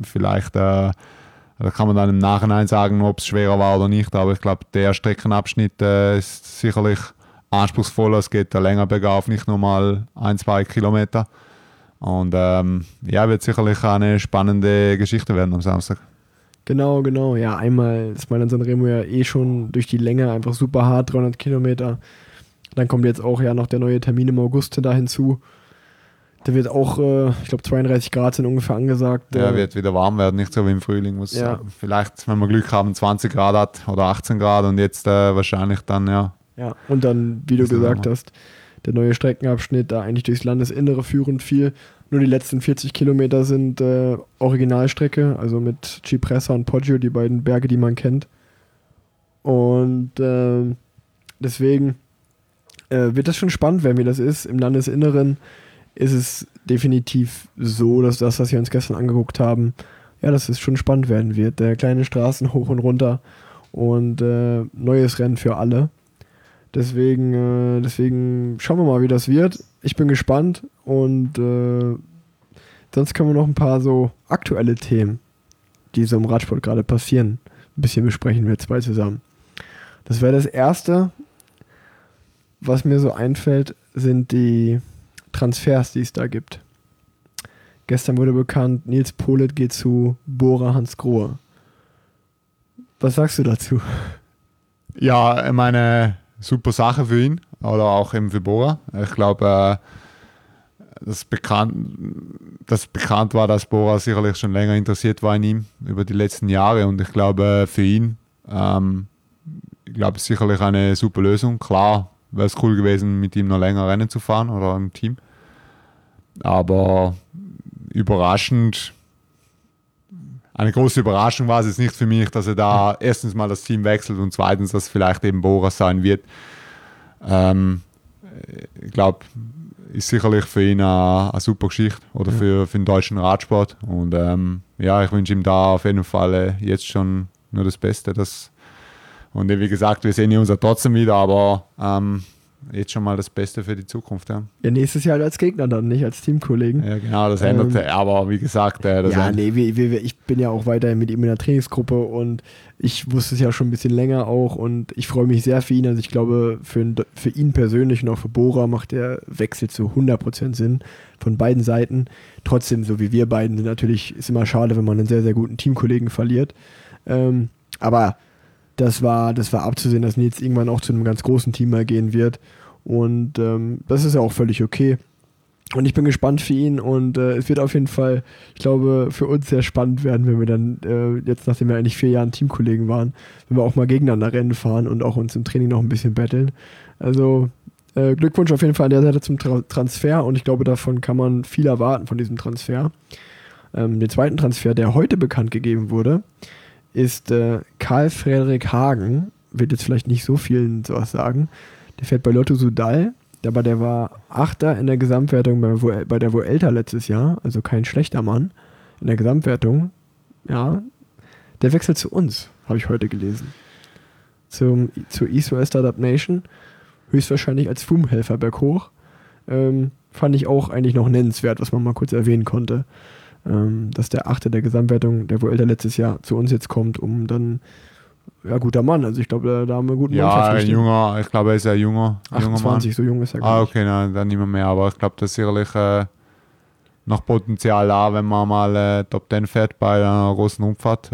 da kann man dann im Nachhinein sagen, ob es schwerer war oder nicht, aber ich glaube, der Streckenabschnitt ist sicherlich anspruchsvoller, es geht da länger bergauf, nicht nur mal 1-2 Kilometer. Und wird sicherlich eine spannende Geschichte werden am Samstag. Genau. Ja, einmal ist Mailand Sanremo ja schon durch die Länge einfach super hart, 300 Kilometer. Dann kommt jetzt auch ja noch der neue Termin im August da hinzu. Da wird auch, ich glaube 32 Grad sind ungefähr angesagt. Ja, wird wieder warm werden, nicht so wie im Frühling, muss ich sagen. Vielleicht, wenn wir Glück haben, 20 Grad hat oder 18 Grad und jetzt wahrscheinlich dann, ja. Ja, und dann, wie du gesagt hast, der neue Streckenabschnitt, da eigentlich durchs Landesinnere führend viel. Nur die letzten 40 Kilometer sind Originalstrecke, also mit Cipressa und Poggio, die beiden Berge, die man kennt. Und deswegen wird das schon spannend werden, wie das ist. Im Landesinneren ist es definitiv so, dass das, was wir uns gestern angeguckt haben, ja, dass es schon spannend werden wird. Kleine Straßen hoch und runter und neues Rennen für alle. Deswegen schauen wir mal, wie das wird. Ich bin gespannt und sonst können wir noch ein paar so aktuelle Themen, die so im Radsport gerade passieren, ein bisschen besprechen wir zwei zusammen. Das wäre das Erste, was mir so einfällt, sind die Transfers, die es da gibt. Gestern wurde bekannt, Nils Politt geht zu Bora Hansgrohe. Was sagst du dazu? Ja, ich meine, super Sache für ihn oder auch eben für Bora. Ich glaube, dass bekannt war, dass Bora sicherlich schon länger interessiert war in ihm über die letzten Jahre und ich glaube für ihn, sicherlich eine super Lösung. Klar, wäre es cool gewesen, mit ihm noch länger Rennen zu fahren oder im Team. Aber überraschend, eine große Überraschung war es jetzt nicht für mich, dass er da erstens mal das Team wechselt und zweitens, dass es vielleicht eben Bora sein wird. Ich glaube, ist sicherlich für ihn eine super Geschichte oder für den deutschen Radsport. Und ich wünsche ihm da auf jeden Fall jetzt schon nur das Beste. Und wie gesagt, wir sehen uns ja trotzdem wieder, aber jetzt schon mal das Beste für die Zukunft. Ja, nächstes Jahr als Gegner dann, nicht als Teamkollegen. Ja, genau, das änderte. Aber wie gesagt, ich bin ja auch weiterhin mit ihm in der Trainingsgruppe und ich wusste es ja schon ein bisschen länger auch und ich freue mich sehr für ihn. Also ich glaube, für ihn persönlich und auch für Bora macht der Wechsel zu 100% Sinn von beiden Seiten. Trotzdem, so wie wir beiden, natürlich ist immer schade, wenn man einen sehr, sehr guten Teamkollegen verliert. Aber das war abzusehen, dass Nils irgendwann auch zu einem ganz großen Team mal gehen wird. Und das ist ja auch völlig okay. Und ich bin gespannt für ihn und es wird auf jeden Fall, ich glaube, für uns sehr spannend werden, wenn wir dann jetzt, nachdem wir eigentlich 4 Jahre Teamkollegen waren, wenn wir auch mal gegeneinander Rennen fahren und auch uns im Training noch ein bisschen battlen. Also Glückwunsch auf jeden Fall an der Seite zum Transfer und ich glaube, davon kann man viel erwarten von diesem Transfer. Den zweiten Transfer, der heute bekannt gegeben wurde, ist Karl Frederik Hagen, wird jetzt vielleicht nicht so vielen sowas sagen, der fährt bei Lotto Soudal, aber der war 8. in der Gesamtwertung bei der Vuelta letztes Jahr, also kein schlechter Mann in der Gesamtwertung. Ja, der wechselt zu uns, habe ich heute gelesen. Zur Israel Startup Nation, höchstwahrscheinlich als FUM-Helfer berghoch. Fand ich auch eigentlich noch nennenswert, was man mal kurz erwähnen konnte. Dass der 8. der Gesamtwertung der Vuelta letztes Jahr zu uns jetzt kommt, um dann, ja, guter Mann, also ich glaube, da haben wir einen guten Mann verpflichtet. Ja, junger, ich glaube, er ist ja junger 28, Mann. So jung ist er gar nicht. Okay, nein, dann nicht mehr, aber ich glaube, da ist sicherlich noch Potenzial da, wenn man mal Top 10 fährt bei einer großen Rundfahrt.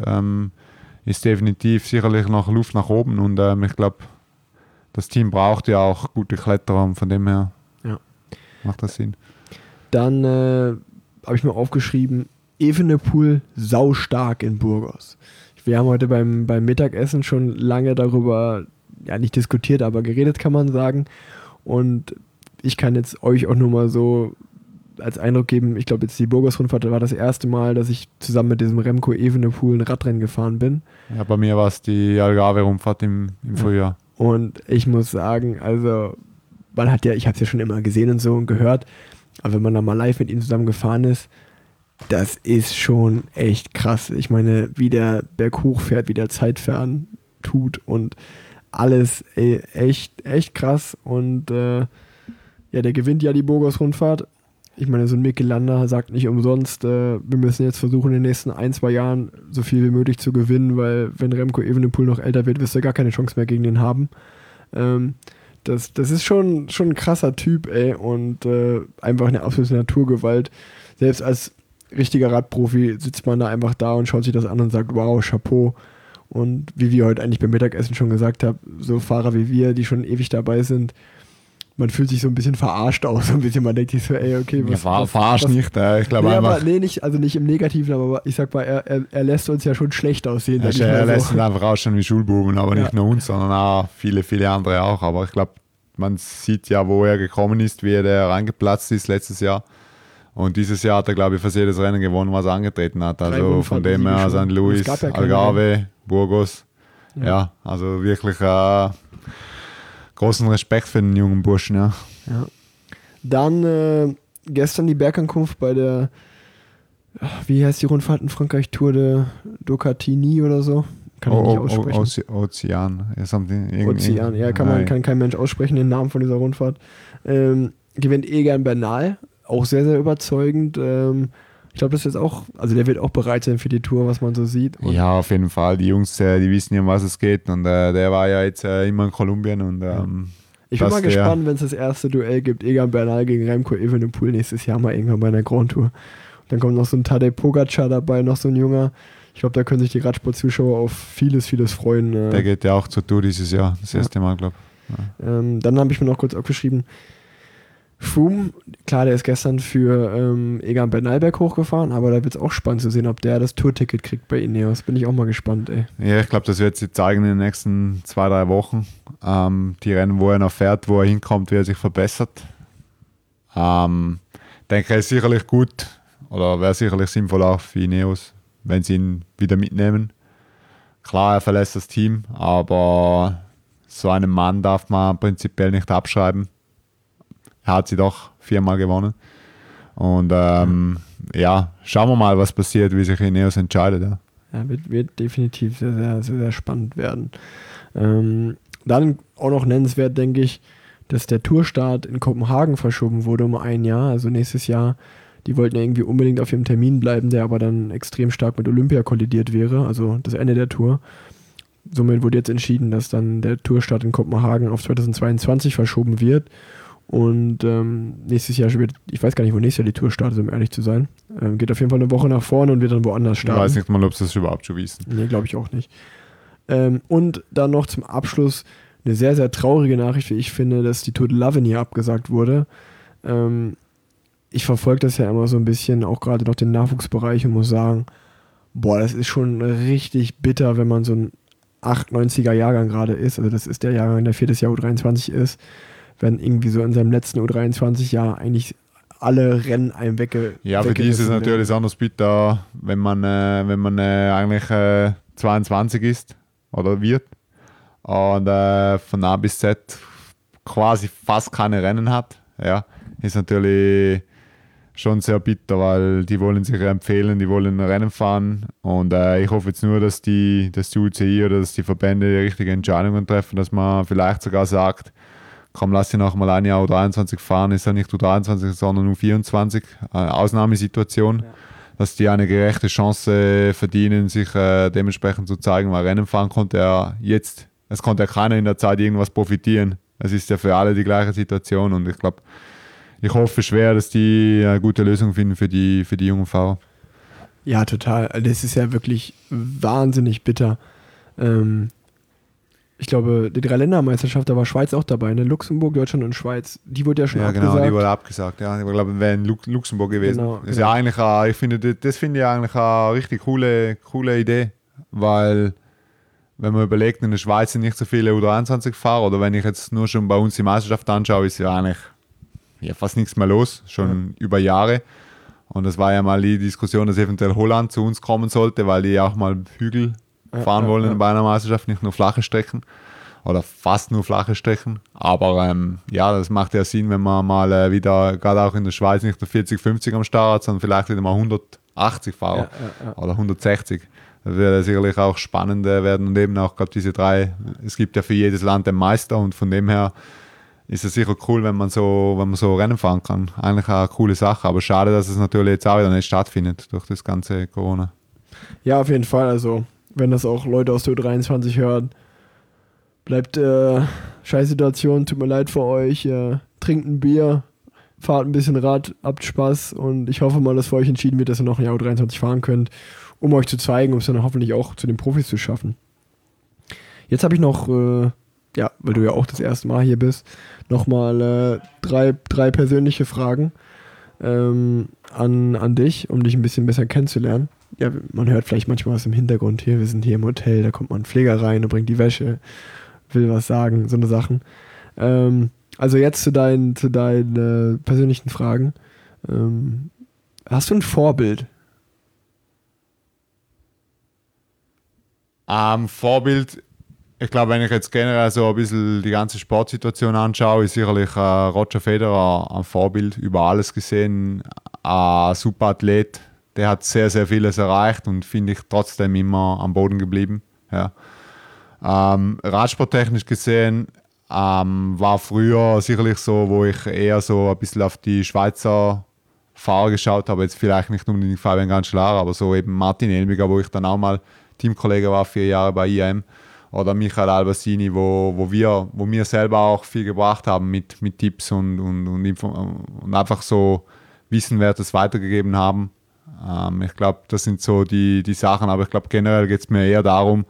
Ist definitiv sicherlich noch Luft nach oben und ich glaube, das Team braucht ja auch gute Kletterer und von dem her macht das Sinn. Dann habe ich mir aufgeschrieben, Evenepoel saustark in Burgos. Wir haben heute beim Mittagessen schon lange darüber, ja nicht diskutiert, aber geredet kann man sagen. Und ich kann jetzt euch auch nur mal so als Eindruck geben, ich glaube jetzt die Burgos-Rundfahrt war das erste Mal, dass ich zusammen mit diesem Remco Evenepoel ein Radrennen gefahren bin. Ja, bei mir war es die Algarve-Rundfahrt im Frühjahr. Und ich muss sagen, also man hat ja, ich habe es ja schon immer gesehen und so und gehört, aber wenn man dann mal live mit ihm zusammen gefahren ist, das ist schon echt krass. Ich meine, wie der Berg hochfährt, wie der Zeitfahren tut und alles echt krass. Und der gewinnt ja die Burgos-Rundfahrt. ich meine, so ein Mikel Landa sagt nicht umsonst, wir müssen jetzt versuchen, in den nächsten 1-2 Jahren so viel wie möglich zu gewinnen, weil wenn Remco Evenepoel noch älter wird, wirst du gar keine Chance mehr gegen den haben. Das ist schon ein krasser Typ, ey, und einfach eine absolute Naturgewalt. Selbst als richtiger Radprofi sitzt man da einfach da und schaut sich das an und sagt, wow, Chapeau. Und wie wir heute eigentlich beim Mittagessen schon gesagt haben, so Fahrer wie wir, die schon ewig dabei sind, man fühlt sich so ein bisschen verarscht aus, so ein bisschen, man denkt sich so, ey, okay, was... verarscht nicht, ich glaube einfach... nicht im Negativen, aber ich sag mal, er lässt uns ja schon schlecht aussehen. Er lässt uns einfach ausschauen wie Schulbuben, aber nicht nur uns, sondern auch viele, viele andere auch. Aber ich glaube, man sieht ja, wo er gekommen ist, wie er reingeplatzt ist letztes Jahr. Und dieses Jahr hat er, glaube ich, fast jedes Rennen gewonnen, was er angetreten hat. Also von dem her St. Louis, Algarve, Burgos. Ja, also wirklich großen Respekt für den jungen Burschen. Ja. Dann gestern die Bergankunft bei der, wie heißt die Rundfahrt in Frankreich, Tour de Docatini oder so? Kann ich nicht aussprechen. Ozean. Ozean, ja, kann kein Mensch aussprechen, den Namen von dieser Rundfahrt. Gewinnt Egan Bernal, auch sehr, sehr überzeugend. Ich glaube, das ist jetzt auch, also der wird auch bereit sein für die Tour, was man so sieht. Und ja, auf jeden Fall. Die Jungs, die wissen ja, um was es geht. Und der war ja jetzt immer in Kolumbien. Und, ich bin mal gespannt, wenn es das erste Duell gibt, Egan Bernal gegen Remco Evenepoel nächstes Jahr mal irgendwann bei einer Grand Tour. Und dann kommt noch so ein Tadej Pogacar dabei, noch so ein Junger. Ich glaube, da können sich die Radsport-Zuschauer auf vieles, vieles freuen. Der geht ja auch zur Tour dieses Jahr, das erste Mal, glaube ich. Ja. Dann habe ich mir noch kurz aufgeschrieben, Froome, klar, der ist gestern für Egan Bernal berg hochgefahren, aber da wird es auch spannend zu sehen, ob der das Tourticket kriegt bei Ineos. Bin ich auch mal gespannt, ey. Ja, ich glaube, das wird sich zeigen in den nächsten 2-3 Wochen. Die Rennen, wo er noch fährt, wo er hinkommt, wie er sich verbessert. Denke, er ist sicherlich gut oder wäre sicherlich sinnvoll auch für Ineos, wenn sie ihn wieder mitnehmen. Klar, er verlässt das Team, aber so einen Mann darf man prinzipiell nicht abschreiben. Er hat sie doch 4-mal gewonnen. Und ja, schauen wir mal, was passiert, wie sich Ineos entscheidet. Ja, wird definitiv sehr, sehr, sehr, sehr spannend werden. Dann auch noch nennenswert, denke ich, dass der Tourstart in Kopenhagen verschoben wurde um ein Jahr, also nächstes Jahr. Die wollten ja irgendwie unbedingt auf ihrem Termin bleiben, der aber dann extrem stark mit Olympia kollidiert wäre, also das Ende der Tour. Somit wurde jetzt entschieden, dass dann der Tourstart in Kopenhagen auf 2022 verschoben wird. Und nächstes Jahr wird, ich weiß gar nicht, wo nächstes Jahr die Tour startet, um ehrlich zu sein. Geht auf jeden Fall eine Woche nach vorne und wird dann woanders starten. Ich weiß nicht mal, ob sie das überhaupt schon wissen. Nee, glaube ich auch nicht. Und dann noch zum Abschluss eine sehr, sehr traurige Nachricht, wie ich finde, dass die Tour de l'Avenir abgesagt wurde. Ich verfolge das ja immer so ein bisschen, auch gerade noch den Nachwuchsbereich und muss sagen, boah, das ist schon richtig bitter, wenn man so ein 98er Jahrgang gerade ist. Also das ist der Jahrgang, der 4. Jahr U23 ist. Wenn irgendwie so in seinem letzten U23-Jahr eigentlich alle Rennen einem Ja, für die ist es natürlich anders bitter, wenn man eigentlich 22 ist oder wird und von A bis Z quasi fast keine Rennen hat. Ja, ist natürlich schon sehr bitter, weil die wollen sich empfehlen, die wollen Rennen fahren und ich hoffe jetzt nur, dass die UCI oder dass die Verbände die richtigen Entscheidungen treffen, dass man vielleicht sogar sagt, komm, lass ihn auch mal ein Jahr U23 fahren, ist ja nicht U23, sondern U24, Ausnahmesituation, dass die eine gerechte Chance verdienen, sich dementsprechend zu zeigen, weil Rennen fahren konnte er jetzt, es konnte ja keiner in der Zeit irgendwas profitieren. Es ist ja für alle die gleiche Situation und ich hoffe schwer, dass die eine gute Lösung finden für die jungen Fahrer. Ja, total. Das ist ja wirklich wahnsinnig bitter. Ich glaube, die 3-Länder-Meisterschaft, da war Schweiz auch dabei, ne? Luxemburg, Deutschland und Schweiz, die wurde ja schon abgesagt. Ja, genau, die wurde abgesagt, ja. Ich glaube, wäre in Luxemburg gewesen. Genau, das ist ja eigentlich, das finde ich eigentlich eine richtig coole Idee, weil, wenn man überlegt, in der Schweiz sind nicht so viele U23-Fahrer, oder wenn ich jetzt nur schon bei uns die Meisterschaft anschaue, ist ja eigentlich fast nichts mehr los, schon über Jahre. Und das war ja mal die Diskussion, dass eventuell Holland zu uns kommen sollte, weil die auch mal Hügel fahren wollen bei einer Meisterschaft, nicht nur flache Strecken oder fast nur flache Strecken. Aber das macht ja Sinn, wenn man mal wieder, gerade auch in der Schweiz, nicht nur 40, 50 am Start hat, sondern vielleicht wieder mal 180 Fahrer oder 160. Das wird sicherlich auch spannend werden und eben auch gerade diese 3, es gibt ja für jedes Land einen Meister und von dem her ist es sicher cool, wenn man so Rennen fahren kann. Eigentlich eine coole Sache, aber schade, dass es natürlich jetzt auch wieder nicht stattfindet durch das ganze Corona. Ja, auf jeden Fall. Also, wenn das auch Leute aus der U23 hören, bleibt Scheißsituation, tut mir leid für euch. Trinkt ein Bier, fahrt ein bisschen Rad, habt Spaß und ich hoffe mal, dass für euch entschieden wird, dass ihr noch ein Jahr U23 fahren könnt, um euch zu zeigen, um es dann hoffentlich auch zu den Profis zu schaffen. Jetzt habe ich noch, weil du ja auch das erste Mal hier bist, nochmal drei persönliche Fragen an dich, um dich ein bisschen besser kennenzulernen. Ja, man hört vielleicht manchmal was im Hintergrund hier. Wir sind hier im Hotel, da kommt mal ein Pfleger rein und bringt die Wäsche, will was sagen, so eine Sachen. Also jetzt zu deinen persönlichen Fragen. Hast du ein Vorbild? Vorbild, ich glaube, wenn ich jetzt generell so ein bisschen die ganze Sportsituation anschaue, ist sicherlich Roger Federer ein Vorbild, über alles gesehen, ein super Athlet. Der hat sehr, sehr vieles erreicht und finde ich trotzdem immer am Boden geblieben. Ja. Radsporttechnisch gesehen war früher sicherlich so, wo ich eher so ein bisschen auf die Schweizer Fahrer geschaut habe, jetzt vielleicht nicht unbedingt Fabian Cancellara, aber so eben Martin Elmiger, wo ich dann auch mal Teamkollege war, 4 Jahre bei IAM, oder Michael Albasini, wo mir selber auch viel gebracht haben mit Tipps und einfach so Wissenwertes weitergegeben haben. Ich glaube, das sind so die Sachen, aber ich glaube generell geht es mir eher darum,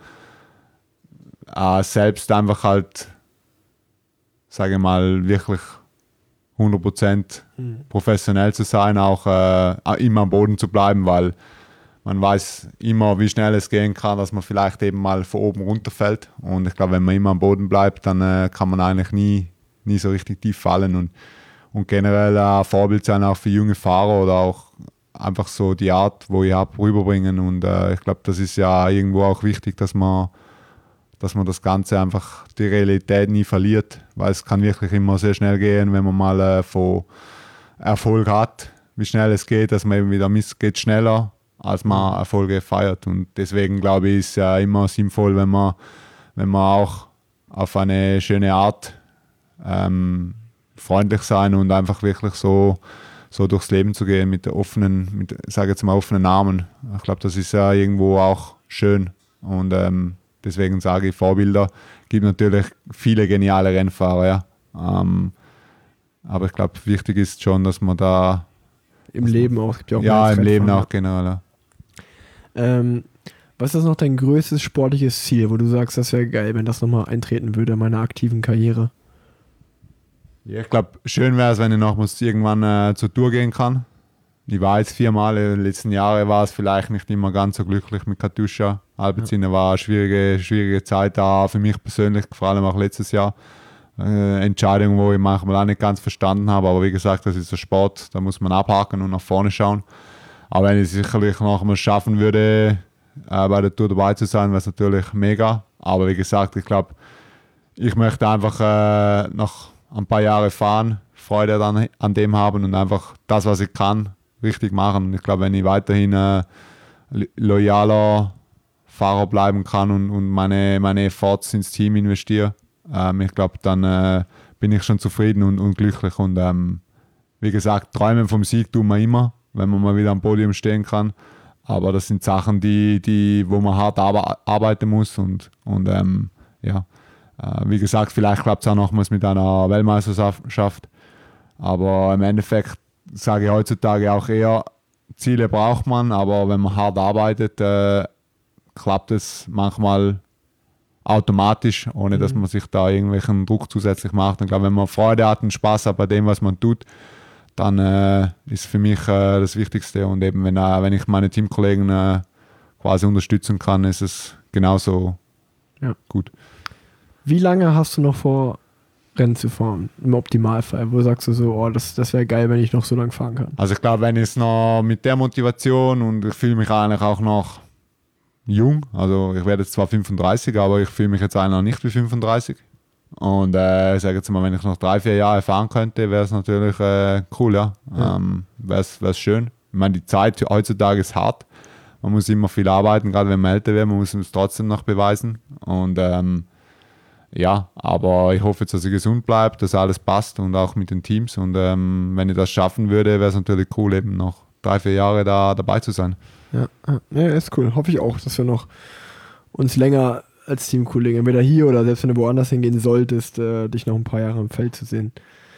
selbst einfach halt, sage ich mal, wirklich 100% professionell zu sein, auch immer am Boden zu bleiben, weil man weiß immer, wie schnell es gehen kann, dass man vielleicht eben mal von oben runterfällt. Und ich glaube, wenn man immer am Boden bleibt, dann kann man eigentlich nie so richtig tief fallen. Und generell ein Vorbild sein auch für junge Fahrer oder auch einfach so die Art, wo ich habe, rüberbringen. Und ich glaube, das ist ja irgendwo auch wichtig, dass man das Ganze einfach, die Realität nie verliert, weil es kann wirklich immer sehr schnell gehen, wenn man mal von Erfolg hat, wie schnell es geht, dass man eben wieder geht schneller, als man Erfolge feiert. Und deswegen glaube ich, ist es ja immer sinnvoll, wenn man auch auf eine schöne Art freundlich sein und einfach wirklich so durchs Leben zu gehen mit offenen Armen. Ich glaube, das ist ja irgendwo auch schön. Und deswegen sage ich, Vorbilder gibt natürlich viele geniale Rennfahrer. Ja. Aber ich glaube, wichtig ist schon, dass man da Im Leben auch. Es gibt ja auch ja, im Leben auch generell. Ja. Was ist noch dein größtes sportliches Ziel, wo du sagst, das wäre geil, wenn das nochmal eintreten würde in meiner aktiven Karriere? Ja, ich glaube, schön wäre es, wenn ich nochmals irgendwann zur Tour gehen kann. Ich war jetzt 4-mal, in den letzten Jahren war es vielleicht nicht immer ganz so glücklich mit Katusha. Alpecin war eine schwierige Zeit da für mich persönlich, vor allem auch letztes Jahr. Entscheidung, wo ich manchmal auch nicht ganz verstanden habe, aber wie gesagt, das ist ein Sport, da muss man abhaken und nach vorne schauen. Aber wenn ich es sicherlich noch mal schaffen würde, bei der Tour dabei zu sein, wäre es natürlich mega. Aber wie gesagt, ich glaube, ich möchte einfach noch ein paar Jahre fahren, Freude dann an dem haben und einfach das, was ich kann, richtig machen. Und ich glaube, wenn ich weiterhin loyaler Fahrer bleiben kann und meine Efforts ins Team investiere, ich glaube, dann bin ich schon zufrieden und glücklich. Und wie gesagt, träumen vom Sieg tun wir immer, wenn man mal wieder am Podium stehen kann. Aber das sind Sachen, wo man hart arbeiten muss. Und wie gesagt, vielleicht klappt es auch nochmals mit einer Weltmeisterschaft. Aber im Endeffekt sage ich heutzutage auch eher, Ziele braucht man, aber wenn man hart arbeitet, klappt es manchmal automatisch, ohne dass man sich da irgendwelchen Druck zusätzlich macht. Und ich glaube, wenn man Freude hat und Spaß hat bei dem, was man tut, dann ist für mich das Wichtigste. Und eben, wenn ich meine Teamkollegen quasi unterstützen kann, ist es genauso gut. Wie lange hast du noch vor, Rennen zu fahren? Im Optimalfall. Wo sagst du so, das wäre geil, wenn ich noch so lange fahren kann? Also ich glaube, wenn ich es noch mit der Motivation und ich fühle mich eigentlich auch noch jung, also ich werde jetzt zwar 35, aber ich fühle mich jetzt eigentlich noch nicht wie 35. Und ich sage jetzt mal, wenn ich noch 3-4 Jahre fahren könnte, wäre es natürlich cool, ja. Wäre es schön. Ich meine, die Zeit heutzutage ist hart. Man muss immer viel arbeiten, gerade wenn man älter wird, man muss es trotzdem noch beweisen. Und Ja, aber ich hoffe jetzt, dass ich gesund bleibe, dass alles passt und auch mit den Teams. Und wenn ich das schaffen würde, wäre es natürlich cool, eben noch 3-4 Jahre da dabei zu sein. Ja, ist cool. Hoffe ich auch, dass wir noch uns länger als Teamkollegen, entweder hier oder selbst wenn du woanders hingehen solltest, dich noch ein paar Jahre im Feld zu sehen.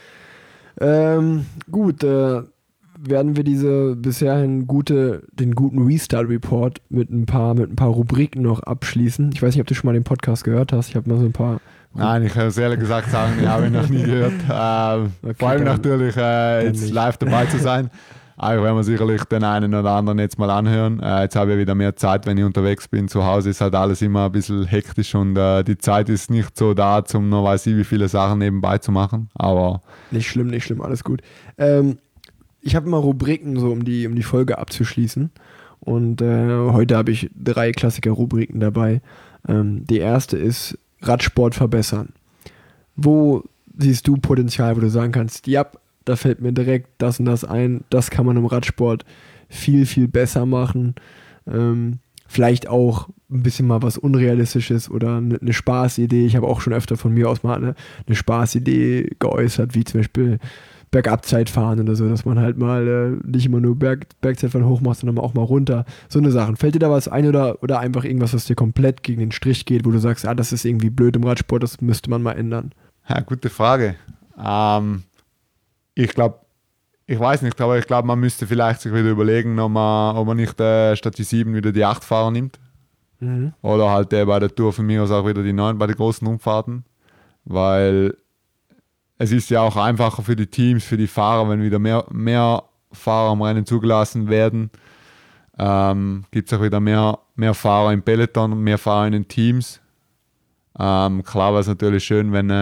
Gut, werden wir den guten Restart-Report mit ein paar Rubriken noch abschließen. Ich weiß nicht, ob du schon mal den Podcast gehört hast. Ich habe mal so ein paar... Nein, ich muss ehrlich gesagt sagen, die habe ich noch nie gehört. Okay, vor allem natürlich jetzt live dabei zu sein. Aber werden wir sicherlich den einen oder anderen jetzt mal anhören. Jetzt habe ich wieder mehr Zeit, wenn ich unterwegs bin. Zu Hause ist halt alles immer ein bisschen hektisch und die Zeit ist nicht so da, um noch weiß ich wie viele Sachen nebenbei zu machen. Aber nicht schlimm, alles gut. Ich habe immer Rubriken, so um die Folge abzuschließen. Und heute habe ich 3 Klassiker-Rubriken dabei. Die erste ist Radsport verbessern. Wo siehst du Potenzial, wo du sagen kannst, ja, da fällt mir direkt das und das ein, das kann man im Radsport viel, viel besser machen. Vielleicht auch ein bisschen mal was Unrealistisches oder eine Spaßidee. Ich habe auch schon öfter von mir aus mal eine Spaßidee geäußert, wie zum Beispiel Bergabzeit fahren oder so, dass man halt mal nicht immer nur Bergzeitfahren hoch macht, sondern auch mal runter. So eine Sachen. Fällt dir da was ein oder einfach irgendwas, was dir komplett gegen den Strich geht, wo du sagst, das ist irgendwie blöd im Radsport, das müsste man mal ändern? Ja, gute Frage. Ich glaube, man müsste vielleicht sich wieder überlegen, ob man nicht statt die 7 wieder die 8 Fahrer nimmt. Mhm. Oder halt bei der Tour von mir aus auch wieder die 9 bei den großen Umfahrten. Weil es ist ja auch einfacher für die Teams, für die Fahrer, wenn wieder mehr Fahrer am Rennen zugelassen werden. Gibt es auch wieder mehr Fahrer im Peloton und mehr Fahrer in den Teams. Klar wäre es natürlich schön, wenn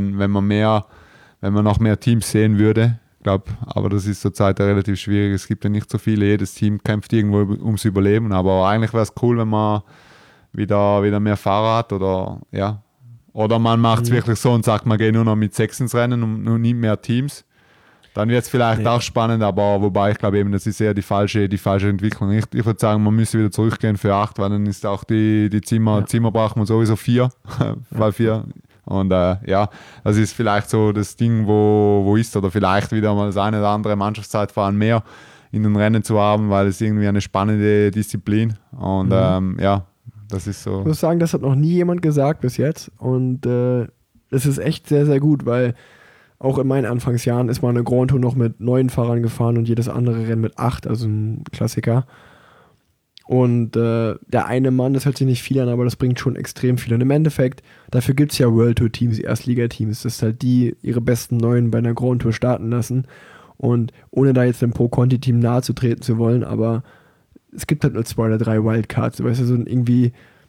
man noch mehr Teams sehen würde. Aber das ist zurzeit relativ schwierig. Es gibt ja nicht so viele. Jedes Team kämpft irgendwo ums Überleben. Aber eigentlich wäre es cool, wenn man wieder mehr Fahrer hat. Oder man macht es wirklich so und sagt, man geht nur noch mit 6 ins Rennen und nicht mehr Teams. Dann wird es vielleicht auch spannend, aber wobei ich glaube eben, das ist eher die falsche Entwicklung. Ich würde sagen, man müsste wieder zurückgehen für 8, weil dann ist auch die Zimmer braucht man sowieso 4, weil 4. Und das ist vielleicht so das Ding, wo ist, oder vielleicht wieder mal das eine oder andere Mannschaftszeitfahren mehr in den Rennen zu haben, weil es irgendwie eine spannende Disziplin und das ist so. Ich muss sagen, das hat noch nie jemand gesagt bis jetzt und es ist echt sehr, sehr gut, weil auch in meinen Anfangsjahren ist mal eine Grand Tour noch mit 9 Fahrern gefahren und jedes andere Rennen mit 8, also ein Klassiker. Und der eine Mann, das hört sich nicht viel an, aber das bringt schon extrem viel. Und im Endeffekt, dafür gibt es ja World Tour Teams, Erstligateams, dass halt die ihre besten 9 bei einer Grand Tour starten lassen. Und ohne da jetzt dem Pro-Conti-Team nahe zu treten zu wollen, aber es gibt halt nur 2 oder 3 Wildcards, weißt du, so irgendwie.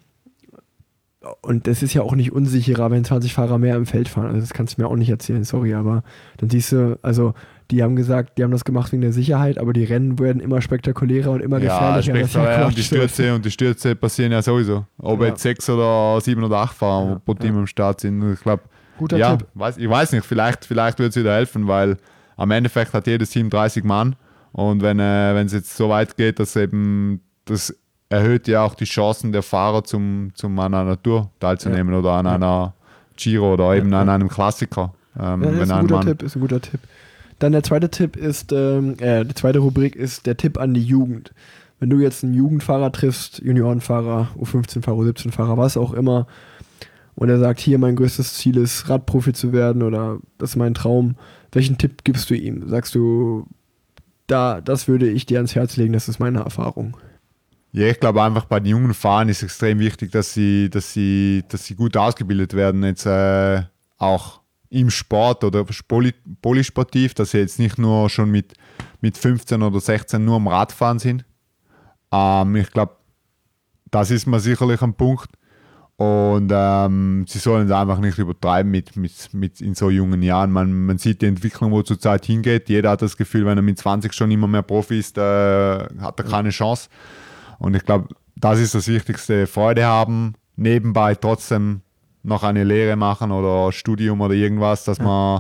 Und das ist ja auch nicht unsicherer, wenn 20 Fahrer mehr im Feld fahren. Also das kannst du mir auch nicht erzählen, sorry, aber dann siehst du, also die haben gesagt, die haben das gemacht wegen der Sicherheit, aber die Rennen werden immer spektakulärer und immer gefährlicher. Und die Stürze passieren ja sowieso. Ob jetzt 6 oder 7 oder 8 Fahrer pro Team im Start sind. Ich glaube, guter Tipp. Ich weiß nicht, vielleicht wird es wieder helfen, weil am Endeffekt hat jedes Team 30 Mann und wenn es jetzt so weit geht, dass eben das erhöht ja auch die Chancen der Fahrer, an einer Tour teilzunehmen oder an einer Giro oder eben an einem Klassiker. Ist ein guter Tipp. Dann der zweite Tipp ist, die zweite Rubrik ist der Tipp an die Jugend. Wenn du jetzt einen Jugendfahrer triffst, Juniorenfahrer, U15-Fahrer, U17-Fahrer, was auch immer, und er sagt, hier mein größtes Ziel ist, Radprofi zu werden oder das ist mein Traum, welchen Tipp gibst du ihm? Sagst du, das würde ich dir ans Herz legen, das ist meine Erfahrung. Ja, ich glaube einfach bei den jungen Fahrern ist extrem wichtig, dass sie gut ausgebildet werden, jetzt auch im Sport oder polysportiv, dass sie jetzt nicht nur schon mit 15 oder 16 nur am Radfahren sind. Ich glaube, das ist mal sicherlich ein Punkt. Und sie sollen es einfach nicht übertreiben mit in so jungen Jahren. Man sieht die Entwicklung, wo zurzeit hingeht. Jeder hat das Gefühl, wenn er mit 20 schon immer mehr Profi ist, hat er keine Chance. Und ich glaube, das ist das Wichtigste. Freude haben, nebenbei trotzdem noch eine Lehre machen oder Studium oder irgendwas, dass man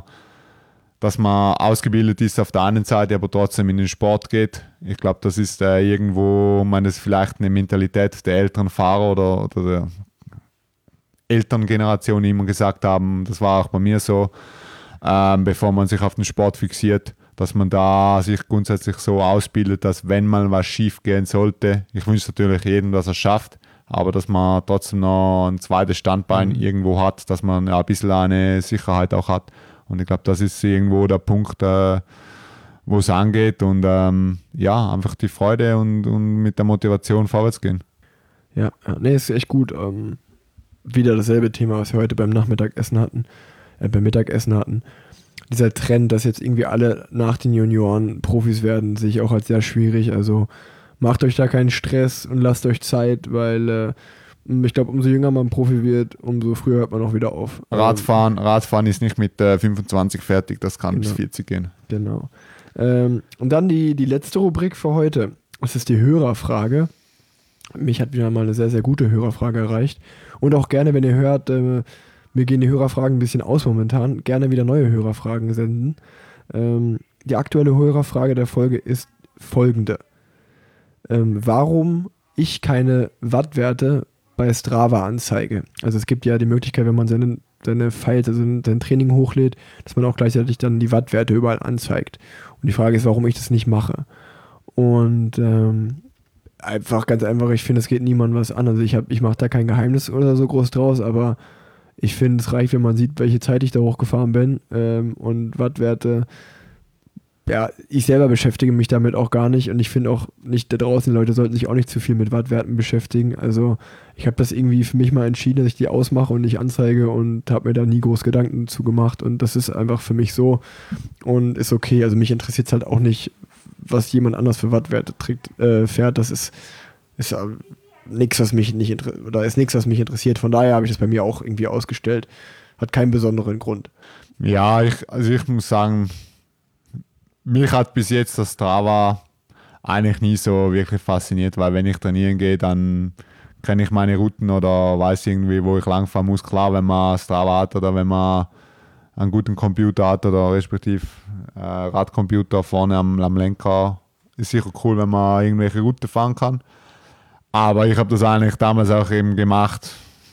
ausgebildet ist auf der einen Seite, aber trotzdem in den Sport geht. Ich glaube, das ist irgendwo, das ist vielleicht eine Mentalität der älteren Fahrer oder Elterngeneration immer gesagt haben, das war auch bei mir so, bevor man sich auf den Sport fixiert, dass man da sich grundsätzlich so ausbildet, dass wenn mal was schief gehen sollte, ich wünsche natürlich jedem, dass er es schafft, aber dass man trotzdem noch ein zweites Standbein irgendwo hat, dass man ein bisschen eine Sicherheit auch hat. Und ich glaube, das ist irgendwo der Punkt, wo es angeht und einfach die Freude und mit der Motivation vorwärts gehen. Ja, nee, ist echt gut. Wieder dasselbe Thema, was wir heute beim Mittagessen hatten. Dieser Trend, dass jetzt irgendwie alle nach den Junioren Profis werden, sehe ich auch als sehr schwierig. Also macht euch da keinen Stress und lasst euch Zeit, weil ich glaube, umso jünger man Profi wird, umso früher hört man auch wieder auf. Radfahren ist nicht mit 25 fertig, das kann bis 40 gehen. Genau. Und dann die letzte Rubrik für heute. Das ist die Hörerfrage. Mich hat wieder mal eine sehr, sehr gute Hörerfrage erreicht. Und auch gerne, wenn ihr hört, mir gehen die Hörerfragen ein bisschen aus momentan, gerne wieder neue Hörerfragen senden. Die aktuelle Hörerfrage der Folge ist folgende. Warum ich keine Wattwerte bei Strava anzeige? Also es gibt ja die Möglichkeit, wenn man seine Files, also sein Training hochlädt, dass man auch gleichzeitig dann die Wattwerte überall anzeigt. Und die Frage ist, warum ich das nicht mache. Und ganz einfach, ich finde, es geht niemandem was an. Also ich mache da kein Geheimnis oder so groß draus, aber ich finde, es reicht, wenn man sieht, welche Zeit ich da hochgefahren bin und Wattwerte. Ja, ich selber beschäftige mich damit auch gar nicht und ich finde auch nicht, da draußen die Leute sollten sich auch nicht zu viel mit Wattwerten beschäftigen. Also ich habe das irgendwie für mich mal entschieden, dass ich die ausmache und nicht anzeige und habe mir da nie groß Gedanken zu gemacht und das ist einfach für mich so und ist okay. Also mich interessiert es halt auch nicht, was jemand anders für Wattwerte fährt. Das ist nichts, was mich nicht was mich interessiert. Von daher habe ich das bei mir auch irgendwie ausgestellt. Hat keinen besonderen Grund. Ja, ich muss sagen, mich hat bis jetzt das Strava eigentlich nie so wirklich fasziniert, weil wenn ich trainieren gehe, dann kenne ich meine Routen oder weiß irgendwie, wo ich langfahren muss. Klar, wenn man Strava hat oder wenn man einen guten Computer hat oder respektive Radcomputer vorne am Lenker, ist sicher cool, wenn man irgendwelche Routen fahren kann. Aber ich habe das eigentlich damals auch eben gemacht,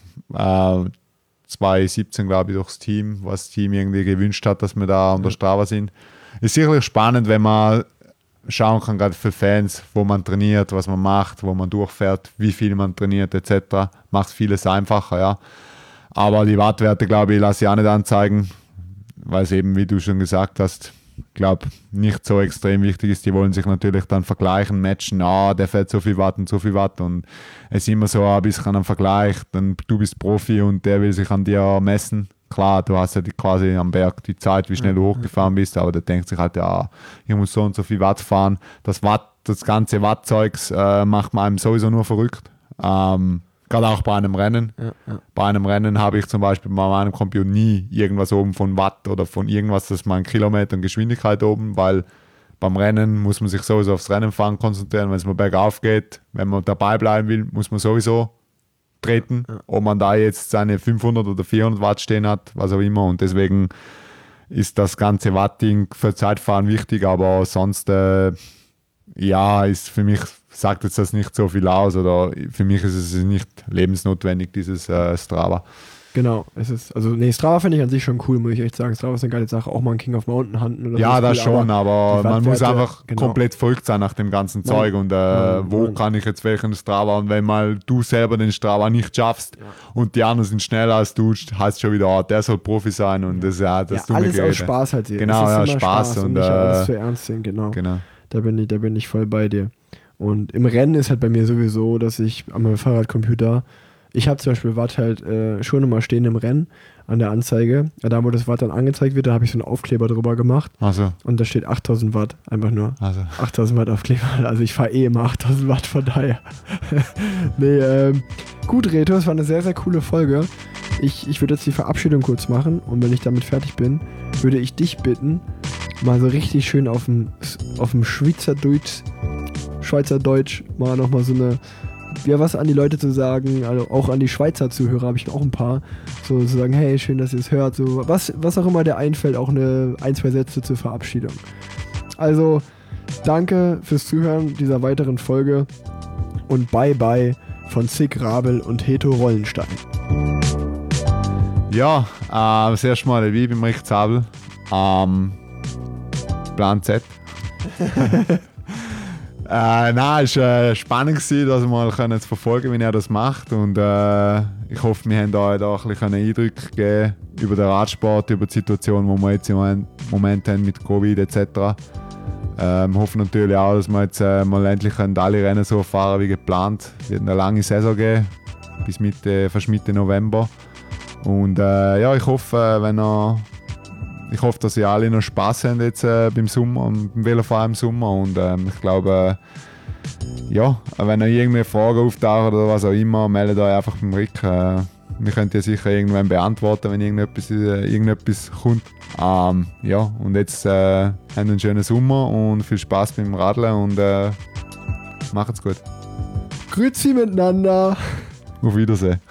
2017 glaube ich durchs Team, was das Team irgendwie gewünscht hat, dass wir da unter Strava sind. Ist sicherlich spannend, wenn man schauen kann, gerade für Fans, wo man trainiert, was man macht, wo man durchfährt, wie viel man trainiert etc. Macht vieles einfacher, ja. Aber die Wattwerte, glaube ich, lasse ich auch nicht anzeigen, weil es eben, wie du schon gesagt hast, glaube nicht so extrem wichtig ist. Die wollen sich natürlich dann vergleichen, matchen, der fährt so viel Watt und so viel Watt und es ist immer so ein bisschen ein Vergleich, dann du bist Profi und der will sich an dir messen. Klar, du hast ja quasi am Berg die Zeit, wie schnell du hochgefahren bist, aber der denkt sich halt, ich muss so und so viel Watt fahren. Das ganze Wattzeugs macht man einem sowieso nur verrückt. Gerade auch bei einem Rennen. Ja. Bei einem Rennen habe ich zum Beispiel bei meinem Computer nie irgendwas oben von Watt oder von irgendwas, das ist mal ein Kilometer und Geschwindigkeit oben, weil beim Rennen muss man sich sowieso aufs Rennenfahren konzentrieren. Wenn es mal bergauf geht, wenn man dabei bleiben will, muss man sowieso treten, ob man da jetzt seine 500 oder 400 Watt stehen hat, was auch immer. Und deswegen ist das ganze Wattding für Zeitfahren wichtig, aber sonst ist für mich, sagt jetzt das nicht so viel aus oder für mich ist es nicht lebensnotwendig, dieses Strava. Genau, Strava finde ich an sich schon cool, muss ich echt sagen. Strava ist eine geile Sache, auch mal ein King of Mountain Hunten oder so. Ja, das schon, aber man muss einfach komplett verrückt sein nach dem ganzen Zeug und wo kann ich jetzt welchen Strava und wenn mal du selber den Strava nicht schaffst und die anderen sind schneller als du, heißt schon wieder, der soll Profi sein und das dumme alles Gerede. Aus Spaß halt. Genau, ja, Spaß und nicht alles zu ernst sehen, genau. Da bin ich voll bei dir. Und im Rennen ist halt bei mir sowieso, dass ich an meinem Fahrradcomputer, ich habe zum Beispiel Watt halt schon immer stehen im Rennen an der Anzeige. Da, wo das Watt dann angezeigt wird, da habe ich so einen Aufkleber drüber gemacht. So. Und da steht 8000 Watt, einfach nur. 8000 Watt Aufkleber. Also ich fahre immer 8000 Watt, von daher. Gut, Reto, es war eine sehr, sehr coole Folge. Ich würde jetzt die Verabschiedung kurz machen und wenn ich damit fertig bin, würde ich dich bitten, mal so richtig schön auf dem Schweizerdeutsch mal nochmal so eine, was an die Leute zu sagen, also auch an die Schweizer Zuhörer habe ich auch ein paar, so zu sagen, hey, schön, dass ihr es hört, so was auch immer dir einfällt, auch ein, zwei Sätze zur Verabschiedung. Also, danke fürs Zuhören dieser weiteren Folge und bye bye von Sig Rabel und Heto Rollenstein. Ja, das erste Mal dabei beim Rick Zabel. Plan Z. Nein, es war spannend, das mal zu verfolgen, wie er das macht. Und ich hoffe, wir haben da ein bisschen Eindrücke gegeben über den Radsport, über die Situation, die wir jetzt im Moment haben mit Covid etc. Hoffen natürlich auch, dass wir jetzt mal endlich alle Rennen so fahren wie geplant. Es wird eine lange Saison geben, bis fast Mitte November. Und ja, ich hoffe, dass ihr alle noch Spaß haben jetzt beim Sommer, beim Velofahren im Sommer. Und ich glaube, ja, wenn noch irgendwelche Fragen auftauchen oder was auch immer, meldet euch einfach beim Rick. Wir können die sicher irgendwann beantworten, wenn irgendetwas kommt. Ja, und jetzt haben wir einen schönen Sommer und viel Spaß beim Radeln und macht's gut. Grüezi miteinander. Auf Wiedersehen.